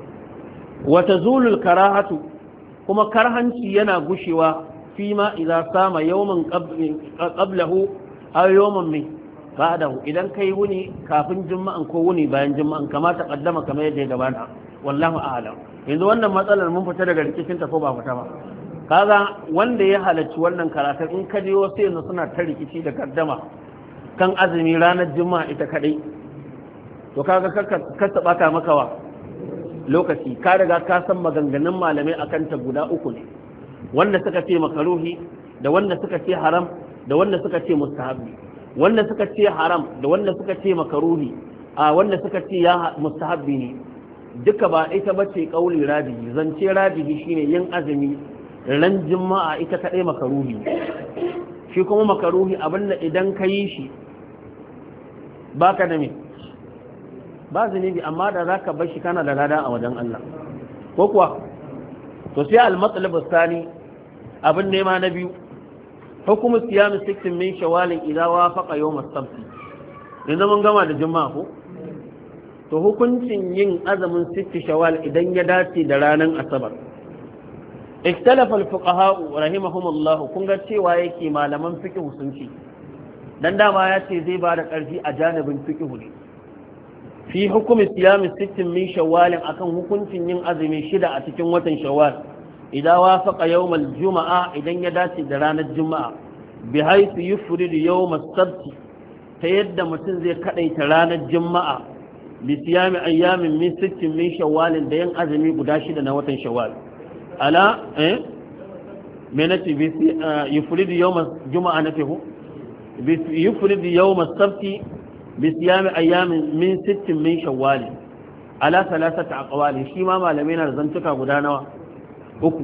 wa tazulul karahatu kuma karhanci yana gushewa fi ma idza sama yawman qablahu aw yawman min ba'dahu idan kai wuni kafin juma'an ko wuni bayan juma'an kama ta kaddama kamar yadda ya gabata wallahu a'lam yanzu wannan matsalar mun fita daga rikicin ta ko ba fita ba kaga wanda ya halarci wannan karatun in ka je wasu yanzu suna ta rikici da kaddama kan azumi ranar juma'a ita kadai to kaga ka taba ka maka wa lokaci ka riga ka san maganganun malamai akan ta guda uku ne wanda suka ce makaruhi da wanda suka ce haram da wanda suka ce mustahabi wanda suka ce haram da wanda suka ce makaruhi a wanda suka ce ya mustahabi ne duka ba ita bace kauli radihi zance radihi shine yin azumi ran juma'a ita kadai makaruhi shi kuma makaruhi abinda idan ka yi shi baka da me ba zunubi amma da za ka bar shi kana da lada a wajen Allah ko kuwa to sai al-matlab al-thani abin nema na biyu hukumu siyam sittin min shawwal idza wafaqa yawm as-sabt idan mun gama da juma'a ko to hukuncin yin azumin sitti shawwal idan ya dace da ranar asabar ikhtalafa al-fuqaha rahimahumullah kun ga cewa yake malaman fiqh sun ce dan dama ya ce zai ba da karfi a janibin fiqh ne fi hukumi siyami sittin min shawwal akan hukuncin yin azumi shida a cikin watan shawwal idan wafaqa yawmal juma'a idan ya dace da ranar juma'a bi haythu yufridu yawm as-sabt ta yadda mutum zai kadaita ranar juma'a bi siyami ayyamin min sittin min shawwal da yin azumi guda shida na watan shawwal ala eh menati bi yufridu yawm juma'a nafihu bi yufridu yawm as-sabti bi siyami ayyamin min sittin min shawwal ala thalathati aqwali shi ma malamai na zantuka guda nawa uku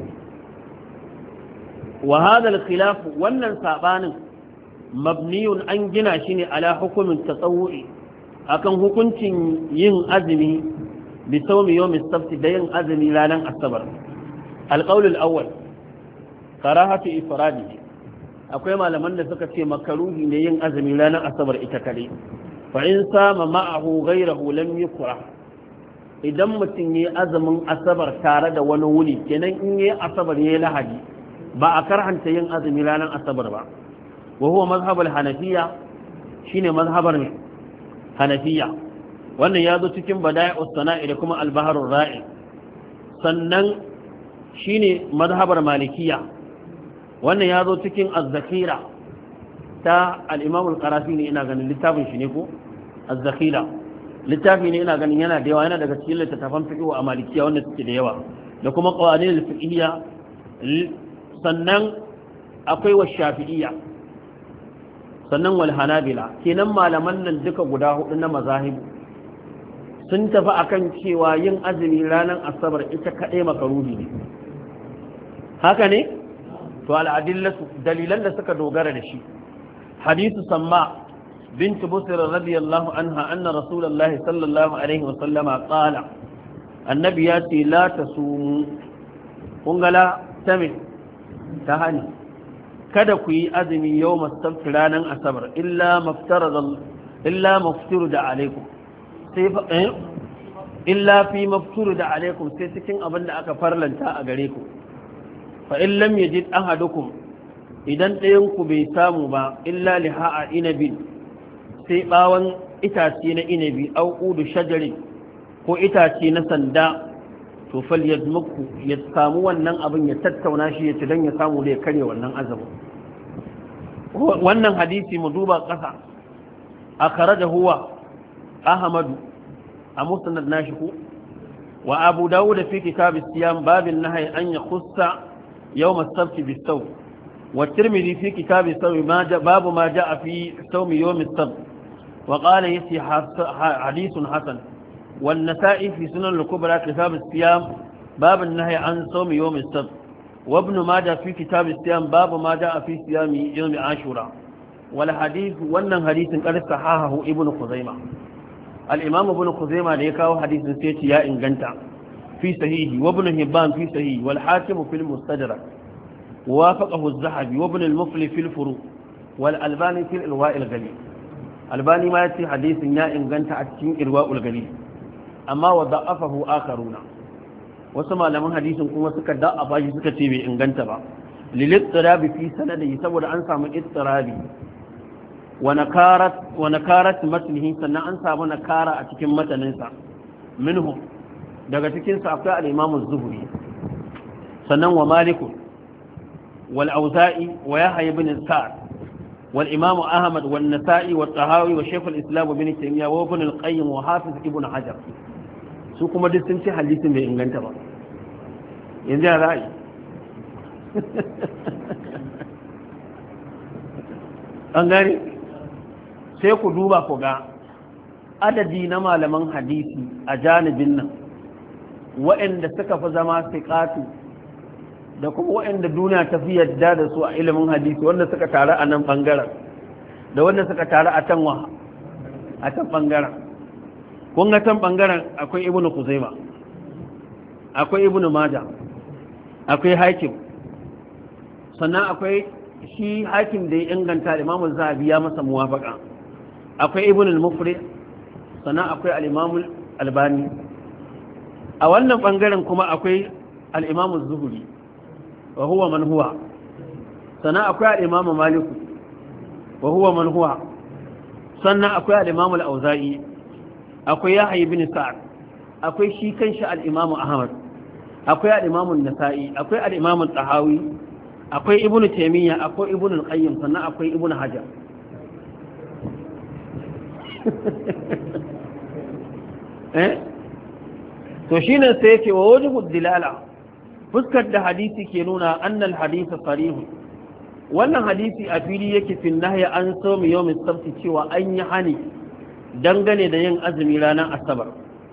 wa hadha al-khilaf wannan sabanin mabniyun an gina shi ne ala hukumin tasawwu'i akan hukuncin yin azumi bi sawmi yawmi as-sabt da yin azumi ranar asabar al-qawl al-awwal karahatu ifradi akwai malaman da suka ce makaruhi ne yin azumi ranar asabar ita kare fa in sama ma'ahu ghayrahu lam yukra idan mutum yayi azumin asabar tare da wani wuni kenan in yayi asabar yayi lahadi ba a karhanta yin azumi ranar asabar ba wa huwa mazhab al-hanafiyya shine mazhabar hanafiyya wannan ya zo cikin bada'i'us sana'i da kuma al-bahr ar-ra'i sannan shine mazhabar malikiyya wannan ya zo cikin az-zakhira ta al-imam al-qarafi ne ina ganin littafin shi ne ko az-zakhira littafi ne ina ganin yana da yawa yana daga cikin littattafan fiqh a malikiyya wanda suke da yawa da kuma qawanin al-fiqhiyya sannan akwai wa shafi'iyya sannan wal hanabila kenan malaman nan duka guda hudu na mazahibu sun tafi akan cewa yin azumi ranar asabar ita kadai makaruhi ne haka ne to al'adillatu dalilan da suka dogara da shi hadisu samma bint busr radiyallahu anha anna rasulullahi sallallahu alaihi wa sallama qala annabi ya ce la tasumu kungala tame ta hani kada ku yi azumi yau masabti ranar asabar illa maftiru da alaikum sai illa fi maftiru da alaikum sai cikin abin da aka farlanta a gare ku fa in lam yajid ahadukum idan ɗayan ku bai samu ba illa liha'a inabin sai bawan itace na inabi au udu shajari ko itace na sanda to fal yadmuku ya samu wannan abin ya tattauna shi ya ci dan ya samu da ya kare wannan azumin wannan hadisi mu duba ƙasa akhrajahu huwa ahmadu a musnad nashi ku wa abu dawud fi kitab as-siyam bab an-nahy an yakhussa yawm as-sabt bis-sawm wa tirmidhi fi kitab as-sawm ma bab ma jaa fi sawm yawm as-sabt wa qala yasi hadithun hasan والنسائي في سنن الكبرى كتاب الصيام باب النهي عن صوم يوم السبت وابن ماجه في كتاب الصيام باب ما جاء في صيام يوم عاشوراء والحديث wannan hadisin qad sahahahu ibnu khuzaimah al-imam ibnu khuzaimah da ya kawo hadisin sai ya inganta fi sahihi wa ibn hibban fi sahihi wal hakim fi al-mustadrak wafaqahu az-zahabi wa ibn al-mufli fi al-furu wal albani fi al-irwa' al-ghali albani ma yace hadisin ya inganta a cikin irwa' al-ghali amma wa da'afahu akharuna wasu malaman hadisin kuma suka da'afa shi suka ce bai inganta ba lilittirabi fi sanadihi saboda an samu ittirabi wa nakarat wa nakarat matnihi sannan an samu nakara a cikin matanin sa minhu daga cikin sa akwai al-imam az-zuhri sannan wa malik wal auza'i wa yahya ibn sa'd wal imam ahmad wal nasa'i wa tahawi wa shaykh al-islam ibn taymiyyah wa ibn al-qayyim wa hafiz ibn hajar su kuma duk sun ce hadisin bai inganta ba yanzu ya ra'ayi an gani sai ku duba ku ga adadi na malaman hadisi a janibin nan waɗanda suka fi zama siƙatu da kuma waɗanda duniya ta fi yadda da su a ilimin hadisi wanda suka taru a nan ɓangaren da wanda suka taru a can wa a can ɓangaren kun ga can ɓangaren akwai ibnu kuzaima akwai ibnu maja akwai hakim sannan akwai shi hakim da ya inganta imamu zahabi ya masa muwafaka akwai ibnu al-mufri sannan akwai al-imamu albani a wannan ɓangaren kuma akwai al-imamu zuhuri wa huwa man huwa sannan akwai al-imamu maliku wa huwa man huwa sannan akwai al-imamu al-auza'i akwai yahya ibn sa'ad akwai shi kanshi al-imamu ahmad akwai al-imamu an-nasa'i akwai al-imamu tahawi akwai ibn taymiya akwai ibn al-qayyim sannan akwai ibn hajar eh to shine sai yake wa wajhu dilala fuskar da hadisi ke nuna annal hadith sarih wannan hadisi a fili yake fil nahyi an sawmi yawm as-sabt cewa an yi hani dangane da yin azumi ranar asabar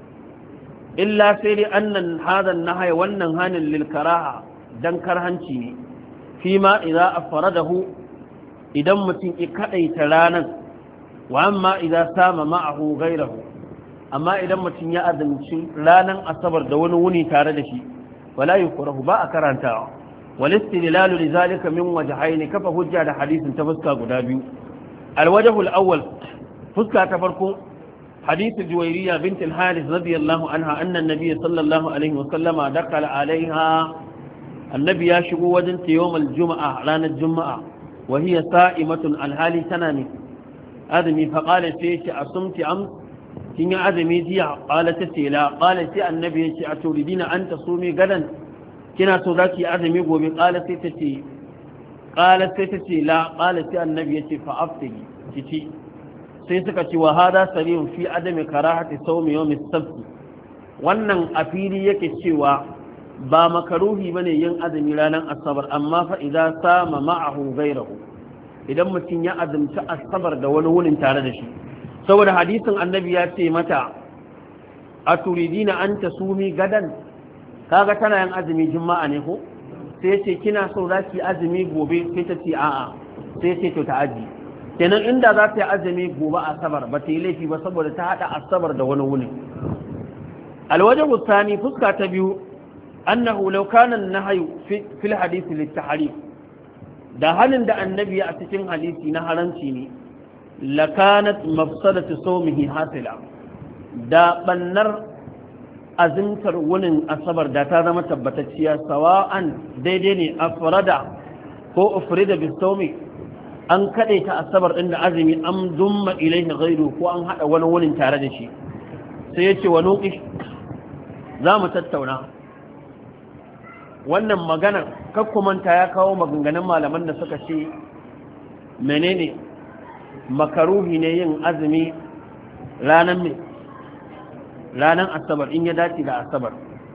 illa sai dai annan hadan nahyi wannan hanin lil karaha dan karhanci ne fi ma idza afradahu idan mutum ya kadaita ranar wa amma idza sama ma'ahu ghayrahu amma idan mutum ya azumci ranar asabar da wani wuni tare da shi wala yukrahu ba a karantawa wal istidlalu lidhalika min wajhayn kafa hujja da hadisin ta fuska guda biyu al wajhu al awwal fuska ta farko hadith juwayriya bint al harith radiyallahu anha anna an-nabiy sallallahu alaihi wa sallama dakala alaiha annabi ya shigo wajen ta yawm al jumu'a ranar juma'a wa hiya sa'imatun al hali tanami azmi fa qala sai ce asumti am kin yi azumi jiya ƙala ta ce la ƙala sai annabi ya ce a turidina an ta sumi gadan kina so za ki yi azumi gobe ƙala sai ta ce ƙala sai ta ce la ƙala sai annabi ya ce fa'aftigi ki ci sai suka ce wa hada sarihun fi adami karahati sawmi yawmi sabti wannan a fili yake cewa ba makaruhi bane yin azumi ranar asabar amma fa idza sama ma'ahu ghayrahu idan mutum ya azumci asabar da wani wunin tare da shi saboda hadisin annabi ya ce mata a turidina an ta sumi gadan kaga tana yin azumi juma'a ne ko sai ce kina so za ki azumi gobe sai ta ce a'a sai ce to ta aji kenan inda za ta yi azumi gobe asabar ba ta yi laifi ba saboda ta hada asabar da wani wuni alwajen tsani fuska ta biyu annahu law kana an-nahyu fil hadith lit-tahrim da halin da annabi a cikin hadisi na haramci ne lakanat mafsadatu sawmihi hasila da bannar azimtar wunin asabar da ta zama tabbatacciya sawa'an daidai ne afrada ko ufrida bisawmi an kade ta asabar din da azumi am dumma ilayhi ghayru ko an hada wani wunin tare da shi sai yace wa nuqish zamu tattauna wannan magana kakkumanta ya kawo maganganun malaman da suka ce menene makaruhi ne yin azumi ranar mai ranar asabar in ya dace da asabar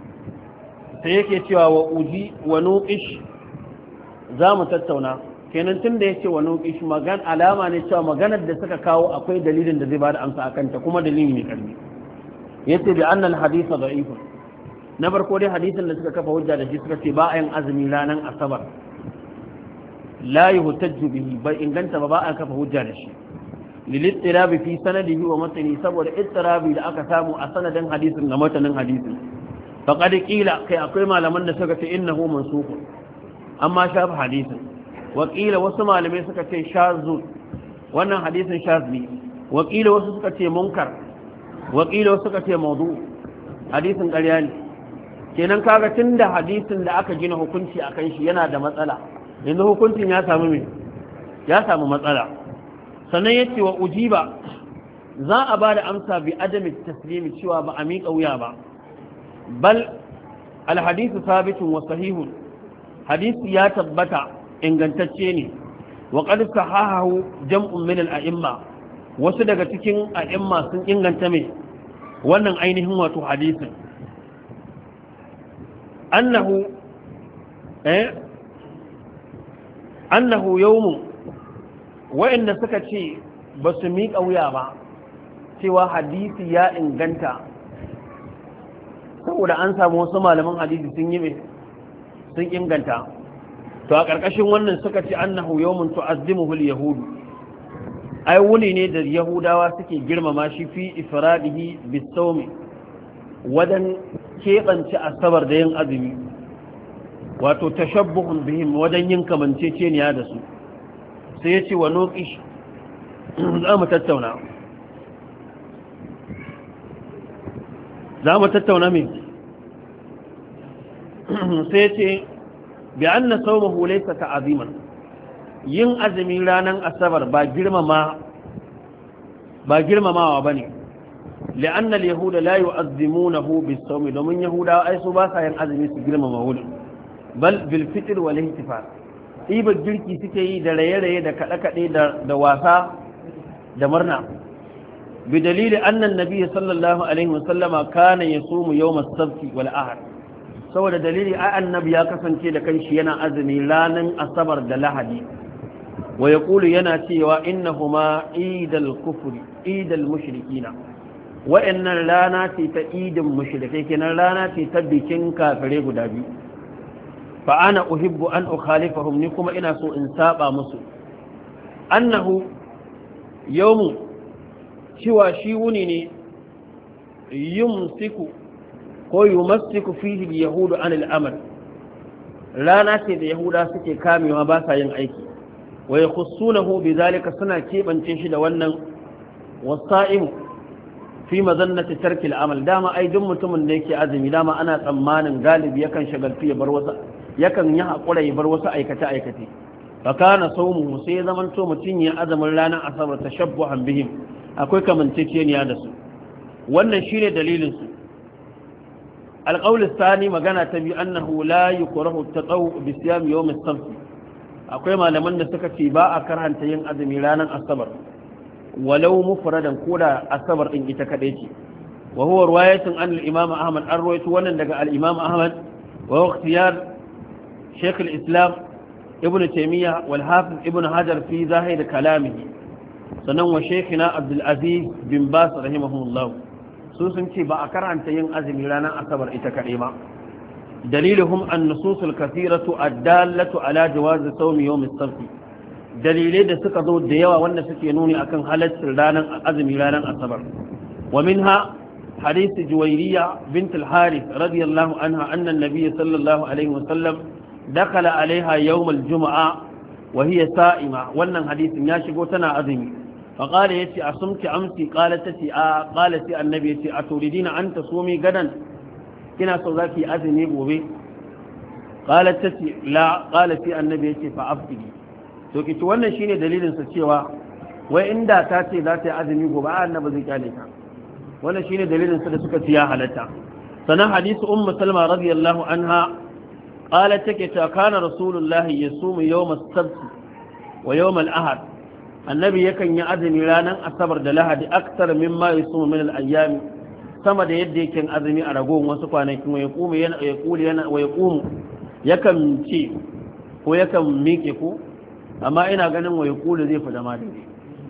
sai yake cewa wa uji wa nuqish za mu tattauna kenan tun da yake wa nuqish magan alama ne cewa maganar da suka kawo akwai dalilin da zai bada amsa akan ta kuma dalili ne karbi yace bi annal hadith da'if na farko dai hadisin da suka kafa hujja da shi suka ce ba a yin azumi ranar asabar la yuhtajju bihi bai inganta ba ba a kafa hujja da shi lilittirabi fi sanadihi wa matani saboda ittirabi da aka samu a sanadin hadisin da matanin hadisin faqad qila kai akwai malaman da suka ce innahu mansukh amma shafi hadisin wa qila wasu malamai suka ce shazun wannan hadisin shaz ne wa qila wasu suka ce munkar wa qila wasu suka ce mawdu hadisin ƙarya ne kenan kaga tunda hadisin da aka gina hukunci akan shi yana da matsala yanzu hukuncin ya samu me ya samu matsala sannan ya ce wa ujiba za a ba da amsa bi adamin taslimi cewa ba a miƙa wuya ba bal alhadisu sabitun wa sahihun hadisi ya tabbata ingantacce ne wa qad sahahahu jam'un min al-a'imma wasu daga cikin a'imma sun inganta mai wannan ainihin wato hadisin annahu eh annahu yawmun wa'inda suka ce ba su miƙa wuya ba cewa hadisi ya inganta saboda an samu wasu malaman hadisi sun yi sun inganta to a ƙarƙashin wannan suka ce annahu yawmun tu'azzimuhu al-yahudu ai wuni ne da yahudawa suke girmama shi fi ifradihi bis-sawmi wadan keɓance asabar da yin azumi wato tashabbuhun bihim wadan yin kamanceceniya da su sai ya ce wa nuqish za mu tattauna za mu tattauna me sai ya ce bi anna sawmuhu laysa ta'ziman yin azumi ranar asabar ba girmama ba girmamawa bane li'anna al-yahuda la yu'azzimunahu bis-sawm domin yahudawa ai su ba sa yin azumi su girmama wuri bal bil fitr wal ihtifal ibar girki suke yi da raye-raye da kaɗe-kaɗe da wasa da murna بدليل أن النبي صلى الله عليه وسلم كان يصوم يوم السبت والأحد سوى دليل أن النبي كسن كده كان شينا أزمي لانا أصبر دلهدي ويقول يناتي وإنهما عيد الكفر عيد المشركين وإن لا ناتي تأيد المشركين لا ناتي تبكين كافرين دابي فأنا أحب أن أخالفهم نكم إنا سوء إنسابا مسو أنه يوم شوى شيوني يمسك ويمسك فيه اليهود عن الأمل لا ناتي اليهود سكي كامي وباسا ينعيكي ويخصونه بذلك سنة كيبا تنشد ونن والصائم في مظنة ترك العمل داما أي دم تمن ليكي أزمي داما أنا تمانا غالب يكن شغل فيه بروسا يكن يحق قولي بروسا أيكتا أيكتي فكان صومه سيدا من صوم تنيا أزم لنا أصبر تشبها بهم أكوي كمن تكين يادسو wannan shine dalilin su alqawl athani magana ta bi annahu la yukrahu at-tatawu bi siyam yawm as-sabt akwai malaman da suka ce ba a karanta yin azumi ranar asabar walau mufradan koda asabar din ita kadai ce wa huwa riwayatun an al-imam ahmad an rawaito wannan daga al-imam ahmad wa ikhtiyar shaykh al-islam ibn taymiyyah wal hafiz ibn hajar fi zahir kalamihi sanan wa shaykhina abdul aziz bin bas rahimahullah su sun ce ba a karanta yin azumi ranar asabar ita kadai ba daliluhum an-nusus al-kathiratu ad-dallatu ala jawaz sawm yawm as-sabt dalilai da suka zo da yawa wanda suke nuni akan halaccin ranar azumi ranar asabar wa minha hadith juwayriya bint al-harith radiyallahu anha anna an-nabiy sallallahu alaihi wa sallam dakhala alaiha yawm al-jum'a wa hiya sa'ima wannan hadisin ya shigo tana azumi fa qala yati asumti amsi qalat tati a qalati annabi yati aturidina an tasumi gadan kina so zaki azumi gobe qalat tati la qalati annabi yati fa afdi to kici wannan shine dalilin sa cewa wai inda ta ce za ta yi azumi gobe annabi zai kyale ta wannan shine dalilin sa da suka ci ya halatta sanan hadisi ummu salma radiyallahu anha qalat take ta kana rasulullahi yasumu yawm as-sabt wa yawm al-ahad annabi yakan yi azumi ranar asabar da lahadi aktar mimma yasumu min al-ayyam sama da yadda yake azumi a ragowar wasu kwanakin wa yaqumu yana yaqulu yana wa yaqumu yakan ce ko yakan miƙe ko amma ina ganin wa yaqulu zai fi da ma dai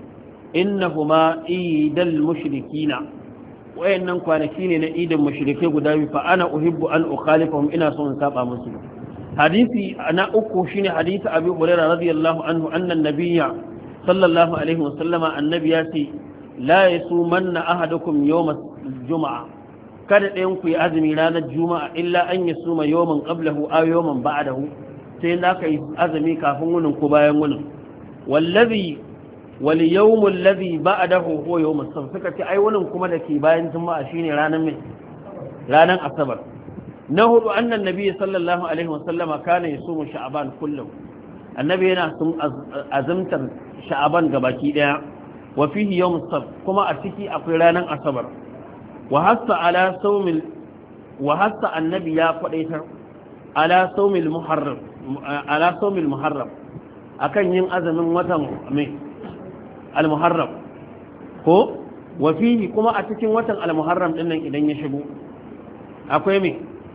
innahuma idal mushrikina wayannan kwanaki ne na idan mushrike guda biyu fa ana uhibbu an ukhalifahum ina son in saba musu hadisi na uku shine hadisi abi hurairah radiyallahu anhu anna an-nabiyya sallallahu alaihi wa sallama annabi ya ce la yasumanna ahadukum yawm al-jum'a kada ɗayan ku yi azumi ranar juma'a illa an yasuma yawman qablahu aw yawman ba'dahu sai da ka yi azumi kafin wunin ko bayan wunin wallazi wal yawmul ladhi ba'dahu huwa yawm as-sabt suka ce ai wannan kuma dake bayan juma'a shine ranar mai ranar asabar na hudu annan nabi sallallahu alaihi wasallama kana yasumu sha'ban kullu annabi yana sun azumtar sha'ban gabaki daya wa fihi yawm as-sabt kuma a ciki akwai ranar asabar wa hasa ala sawmil wa hasa annabi ya kwadaitar ala sawmil muharram ala sawmil muharram akan yin azumin watan mai al-muharram ko wa fihi kuma a cikin watan al-muharram din nan idan ya shigo akwai me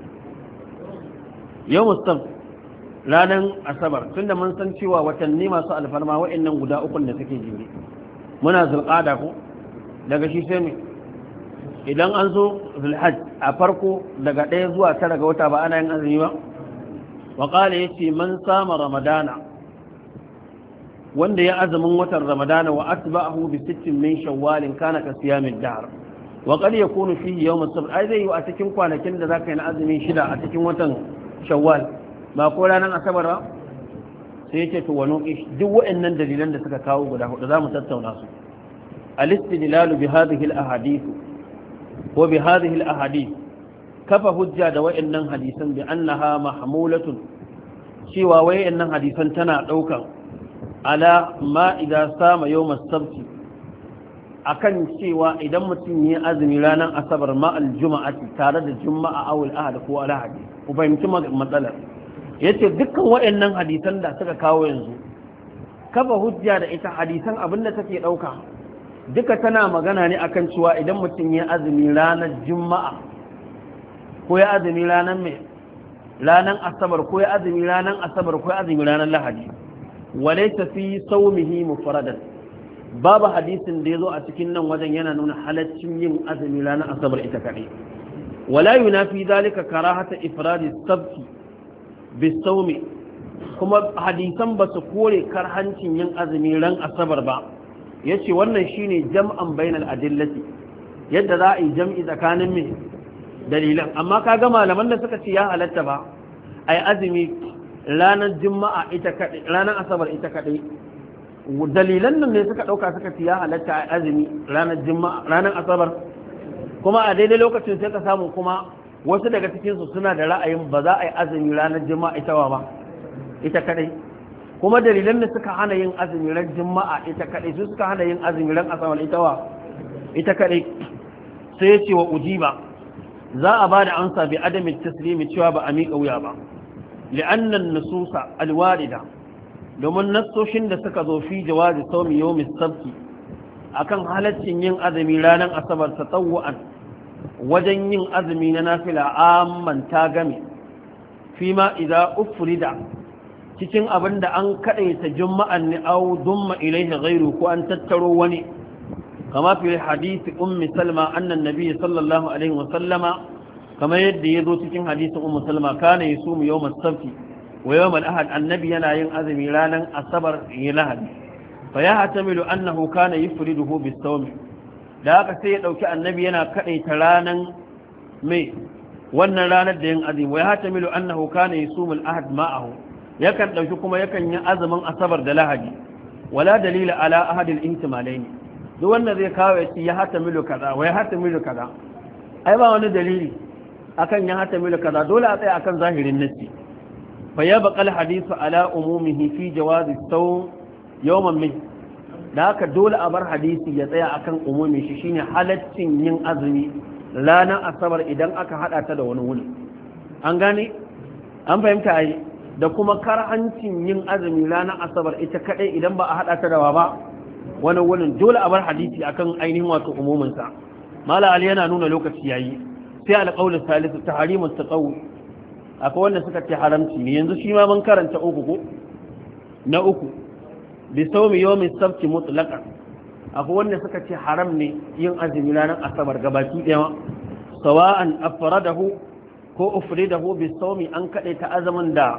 yawmus sabt ranan asabar tunda mun san cewa watanni masu alfarma wa'annan guda uku da suke jere muna zulqada ko daga shi sai me idan an zo zulhajj a farko daga ɗaya zuwa tara ga wata ba ana yin azumi ba wa qala yace man sama ramadana wanda ya azumin watan ramadana wa atba'ahu bi sittin min shawwal kana ka siyamid dahr wa qad yakunu fihi yawm as-sabt ai zai yi a cikin kwanakin da zaka yi na azumin shida a cikin watan shawwal ba ko ranar asabar ba sai yake to wani duk waɗannan dalilan da suka kawo guda hudu zamu tattauna su al-istidlal bi hadhihi al-ahadith wa bi hadhihi al-ahadith kafa hujja da waɗannan hadisan bi annaha mahmulatun cewa waɗannan hadisan tana daukan ala ma idan sama yau masabti akan cewa idan mutum ya azumi ranar asabar ma aljuma'ati tare da juma'a awul ahad ko alhadi ku fahimci matsalar yace dukkan waɗannan hadisan da suka kawo yanzu kafa hujja da ita hadisan abinda take dauka duka tana magana ne akan cewa idan mutum ya azumi ranar juma'a ko ya azumi ranar mai ranar asabar ko ya azumi ranar asabar ko ya azumi ranar lahadi walaysa fi sawmihi mufradan babu hadisin da yazo a cikin nan wajen yana nuna halaccin yin azumi ranar asabar ita kadai wala yunafi zalika karahata ifradi sabti bisawmi kuma hadisan ba su kore karhancin yin azumi ran asabar ba yace wannan shine jam'an bainal adillati yadda za a yi jam'i tsakanin me dalilan amma kaga malaman da suka ce ya halatta ba ai azumi ranar juma'a ita kadai ranar asabar ita kadai dalilan nan ne suka dauka suka ce ya halatta ai azumi ranar juma'a ranar asabar kuma a daidai lokacin sai ka samu kuma wasu daga cikin su suna da ra'ayin ba za a yi azumi ranar juma'a ita ba ita kadai kuma dalilan da suka hana yin azumi ran juma'a ita kadai su suka hana yin azumi ran asabar ita wa ita kadai sai ya ce wa ujiba za a ba da ansa bi adamin taslimi cewa ba a miƙa wuya ba li'annan nususa alwarida domin nassoshin da suka zo fi jawazi saumi yawmis sabti akan halaccin yin azumi ranar asabar tatawu'an wajen yin azumi na nafila amman ta game fi ma idza ufrida cikin abin da an kadaita juma'an ni au dumma ilaihi ghairu ko an tattaro wani kama fi hadisi ummi salma annan nabi sallallahu alaihi wa sallama kamar yadda ya zo cikin hadisin ummu salma kana yasumu yawm as-sabti wa yawm al-ahad annabi yana yin azumi ranar asabar ya lahadi fa ya hatamilu annahu kana yufriduhu bis-sawm da haka sai ya dauki annabi yana kadaita ranan mai wannan ranar da yin azumi wa ya hatamilu annahu kana yasumu al-ahad ma'ahu yakan dauki kuma yakan yi azumin asabar da lahadi wala dalila ala ahad al-ihtimalaini duk wanda zai kawo ya ce ya hatamilu kaza wa ya hatamilu kaza ai ba wani dalili akan ya hatamilu kaza dole a tsaya akan zahirin nassi fa ya baqal hadithu ala umumihi fi jawazi sawm yawman min da haka dole a bar hadisi ya tsaya akan umumin shi shine halaccin yin azumi ranar asabar idan aka hada ta da wani wuni an gane an fahimta ai da kuma karhancin yin azumi ranar asabar ita kadai idan ba a hada ta da ba wani wunin dole a bar hadisi akan ainihin wato umumin sa mala ali yana nuna lokaci yayi sai alqaul salisu tahrimus tatawwu akwai wanda suka ce haramci ne yanzu shi ma mun karanta uku ko na uku bi sawmi yawmi sabti mutlaqan akwai wanda suka ce haram ne yin azumi ranar asabar gabaki daya sawa'an afradahu ko ufridahu bi sawmi an kade ta azaman da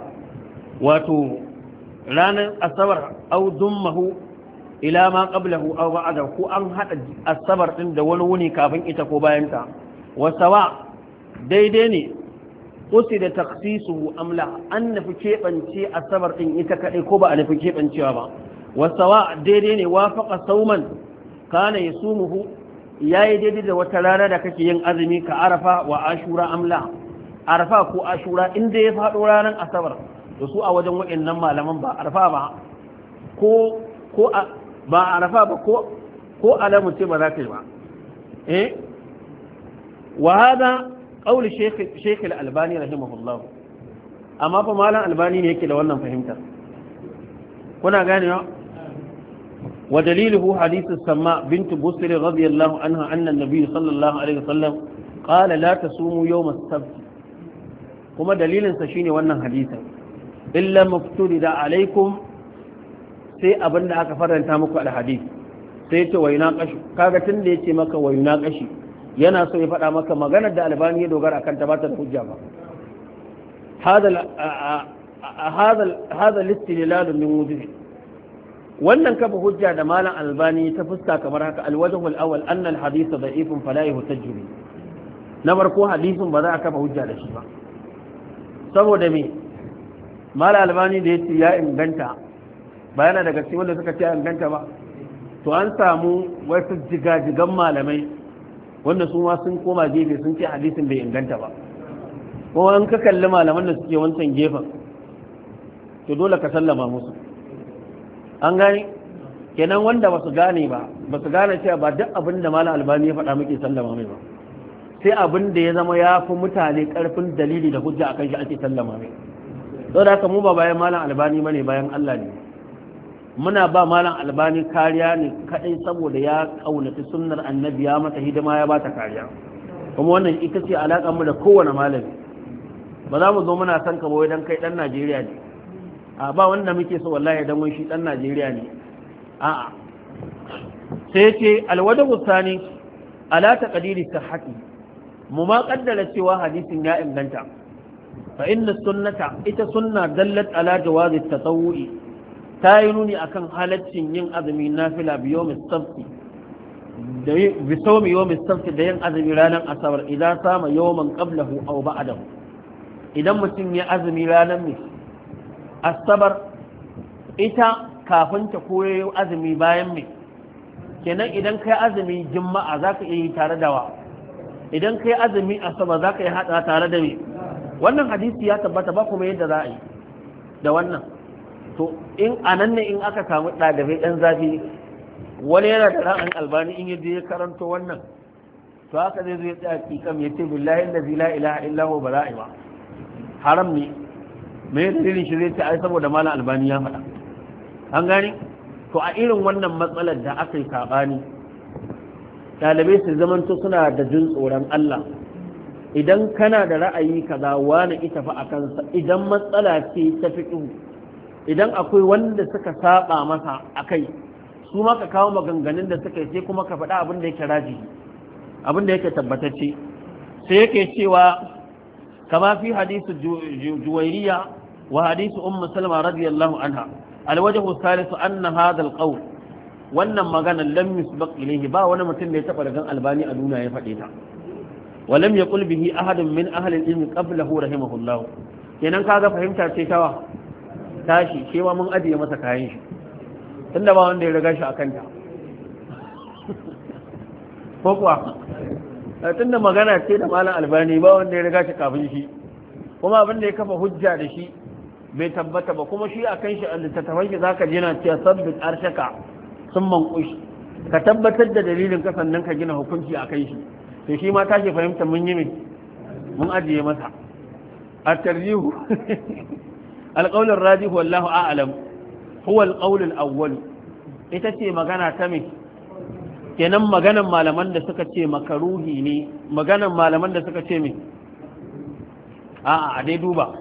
wato ranar asabar au dummahu ila ma qablahu aw ba'dahu ko an hada asabar din da wani wuni kafin ita ko bayan ta wa sawa daidai ne kusi da taksisuhu amla an nufi keɓance asabar din ita kadai ko ba a nufi keɓancewa ba wa sawa daidai ne wafaqa sauman kana yasumuhu yayi daidai da wata rana da kake yin azumi ka arafa wa ashura amla arafa ko ashura inda ya faɗo ranar asabar da su a wajen waɗannan malaman ba arafa ba ko ko ba arafa ba ko ko alamu ce ba za ka yi ba eh wa hada qaul shaykh shaykh al-albani rahimahullah amma fa malam albani ne yake da wannan fahimtar kuna gane wa wa daliluhu hadith as-sama bint busr radiyallahu anha anna an-nabiy sallallahu alaihi wasallam qala la tasumu yawm as-sabt kuma dalilin sa shine wannan hadisin illa mufturida alaikum sai abinda aka faranta muku al-hadith sai ce wayna kashi kaga tunda yace maka wayna kashi yana so ya faɗa maka maganar da albani ya dogara akan ta ba ta da hujja ba hada hada hada listilal min wujh wannan kafa hujja da malam albani ta fuska kamar haka alwajh alawwal anna alhadith da'if fala yuhtajju bi na farko hadisin ba za a kafa hujja da shi ba saboda me malam albani da yace ya inganta bayana daga cikin wanda suka ce ya inganta ba to an samu wasu jigajigan malamai wanda su ma sun koma gefe sun ce hadisin bai inganta ba ko an ka kalli malaman da suke wancan gefen to dole ka sallama musu an gane kenan wanda ba su gane ba ba su gane cewa ba duk abin da malam albani ya faɗa muke sallama mai ba sai abin da ya zama ya fi mutane ƙarfin dalili da hujja akan shi ake sallama mai saboda haka mu ba bayan malam albani bane bayan Allah ne muna ba malam albani kariya ne kadai saboda ya kaunaci sunnar annabi ya mata hidima ya bata kariya kuma wannan ita ce alaƙar mu da kowane malami ba za mu zo muna san ka ba wai dan kai dan Najeriya ne a ba wanda muke so wallahi dan wai shi dan Najeriya ne a'a sai ce alwajhu thani ala taqdiri sihhati mu ma kaddara cewa hadisin ya inganta fa inna sunnata ita sunna dallat ala jawazi at-tatawwu'i ta yi nuni akan halaccin yin azumi nafila bi yawmis sabti da bi sawmi yawmis sabti da yin azumi ranar asabar idan sama yawman qablahu aw ba'dahu idan mutum ya azumi ranar mai asabar ita kafin ta koyo azumi bayan mai kenan idan kai azumi juma'a zaka iya yi tare da wa idan kai azumi asabar zaka yi hada tare da mai wannan hadisi ya tabbata ba kuma yadda za a yi da wannan to in anan ne in aka samu ɗalibai ɗan zafi wani yana da ra'ayin albani in yaje ya karanto wannan to haka zai zo ya tsaya kikam ya ce billahi allazi la ilaha illa huwa bara'i ba haram ne me dalilin shi zai ce ai saboda malam albani ya faɗa an gani to a irin wannan matsalar da aka yi sabani ɗalibai su zamanto suna da jin tsoron Allah idan kana da ra'ayi kaza wani ita fa a kansa idan matsala ce ta fiqh idan akwai wanda suka saba masa akai su ma ka kawo maganganun da suka yi sai kuma ka faɗa abin da yake raji abin da yake tabbatacce sai yake cewa kama fi hadisu juwairiya wa hadisu ummu salma radiyallahu anha alwajhu thalithu anna hadha alqawl wannan magana lam yusbaq ilayhi ba wani mutum da ya taba dagan albani a duniya ya faɗe ta wa lam yaqul bihi ahadun min ahli al-ilm qablahu rahimahullah kenan kaga fahimta ce tawa tashi cewa mun ajiye masa kayan shi tunda ba wanda ya riga shi a kanta ko kuwa tunda magana ce da malam albani ba wanda ya riga shi kafin shi kuma abin da ya kafa hujja da shi bai tabbata ba kuma shi akan shi a littattafan shi zaka je na cewa sabbit arshaka sun mankush ka tabbatar da dalilin ka sannan ka gina hukunci a kai shi to shi ma tashi fahimta mun yi mai mun ajiye masa a tarjihu القول الراجح والله أعلم هو القول الأول ita ce magana ta me kenan maganan malaman da suka ce makaruhi ne maganan malaman da suka ce me a'a a dai duba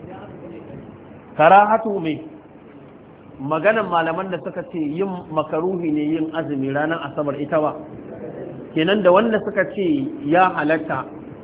karahatu me maganan malaman da suka ce yin makaruhi ne yin azumi ranar asabar ita ba kenan da wanda suka ce ya halatta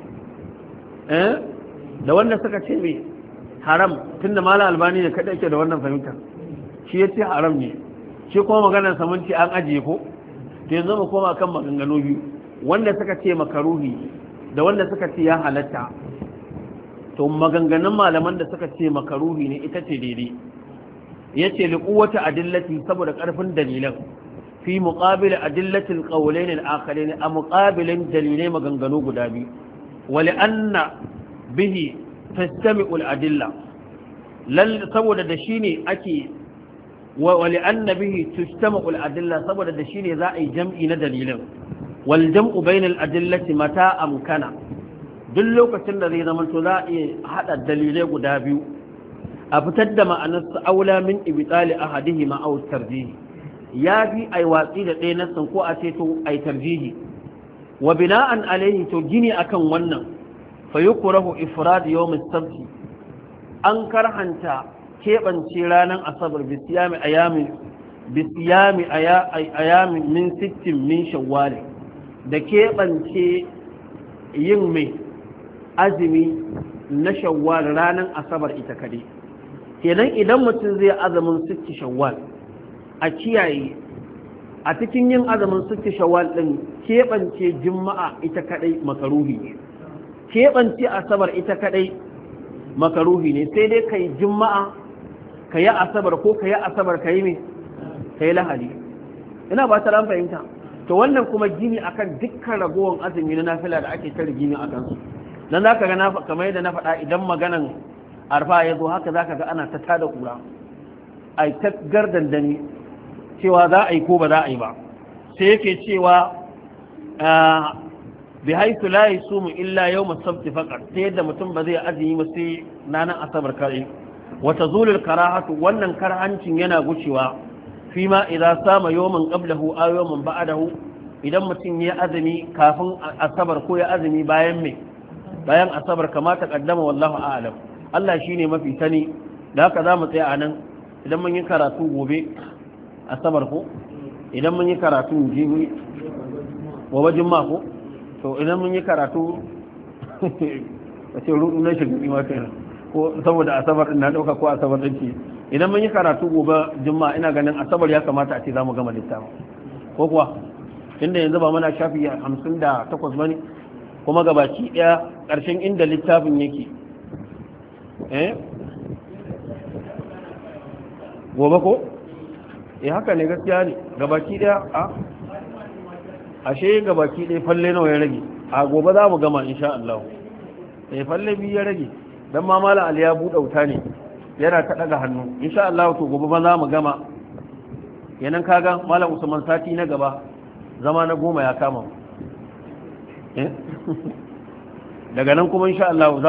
eh da wanda suka ce me haram tunda malam albani ne kada yake da wannan fahimta shi yace haram ne shi kuma maganar sa mun ce an ajiye ko to yanzu mu koma kan maganganu biyu wanda suka ce makaruhi da wanda suka ce ya halatta to maganganun malaman da suka ce makaruhi ne ita ce daidai yace li quwwati adillati saboda karfin dalilan fi muqabil adillati alqawlain alakharain a muqabilin dalilai maganganu guda biyu wa li anna bihi tastami'ul adilla lal saboda da shine ake wa li anna bihi tastami'ul adilla saboda da shine za a yi jam'i na dalilan wal jam'u bainal adillati mata amkana duk lokacin da zai zama to za a iya hada dalilai guda biyu a fitar da ma'anar su aula min ibtali ahadihima aw tarjihi ya fi ai watsi da ɗaya nasan ko a ce to ai tarjihi wa bina'an alaihi to gini akan wannan fayukurahu ifrad yawm as-sabt an karhanta kebance ranar asabar bisiyami ayami bisiyami ayami min sittin min shawwal da kebance yin mai azumi na shawwal ranar asabar ita kade kenan idan mutum zai azumin sitti shawwal a kiyaye a cikin yin azumin sitti shawwal din kebance juma'a ita kadai makaruhi ne keɓance asabar ita kaɗai makaruhi ne sai dai ka yi juma'a ka yi asabar ko ka yi asabar ka yi mai ka yi lahadi ina ba ta ran fahimta to wannan kuma gini akan dukkan ragowar azumi na nafila da ake tare gini a kansu dan za ka ga kamar yadda na faɗa idan maganan arfa ya zo haka za ka ga ana ta tada kura a ta gardandani cewa za a yi ko ba za a yi ba sai yake cewa bi haitu la yasumu illa yawm as-sabt faqat sai yadda mutum ba zai azumi ba sai ranar asabar kare wa tazulul karahatu wannan karhancin yana gucewa fi ma idza sama yawman qablahu aw yawman ba'dahu idan mutum ya azumi kafin asabar ko ya azumi bayan me bayan asabar kamata kaddama wallahu a'lam Allah shine mafi sani da haka zamu tsaya anan idan mun yi karatu gobe asabar ko idan mun yi karatu jibi gobe juma'a ko to idan mun yi karatu wace rudu na shirki ma kenan ko saboda asabar din na dauka ko asabar din ce idan mun yi karatu gobe juma'a ina ganin asabar ya kamata a ce zamu gama littafin ko kuwa inda yanzu ba muna shafi hamsin da takwas bane kuma gabaki daya karshen inda littafin yake eh gobe ko eh haka ne gaskiya ne gabaki daya a ashe gabaki daya falle nawa ya rage a gobe za mu gama insha Allah eh falle biyu ya rage dan ma malam Ali ya buɗe wuta ne yana ta daga hannu insha Allah to gobe ba za mu gama yanan kaga malam Usman sati na gaba zama na goma ya kama eh daga nan kuma insha Allah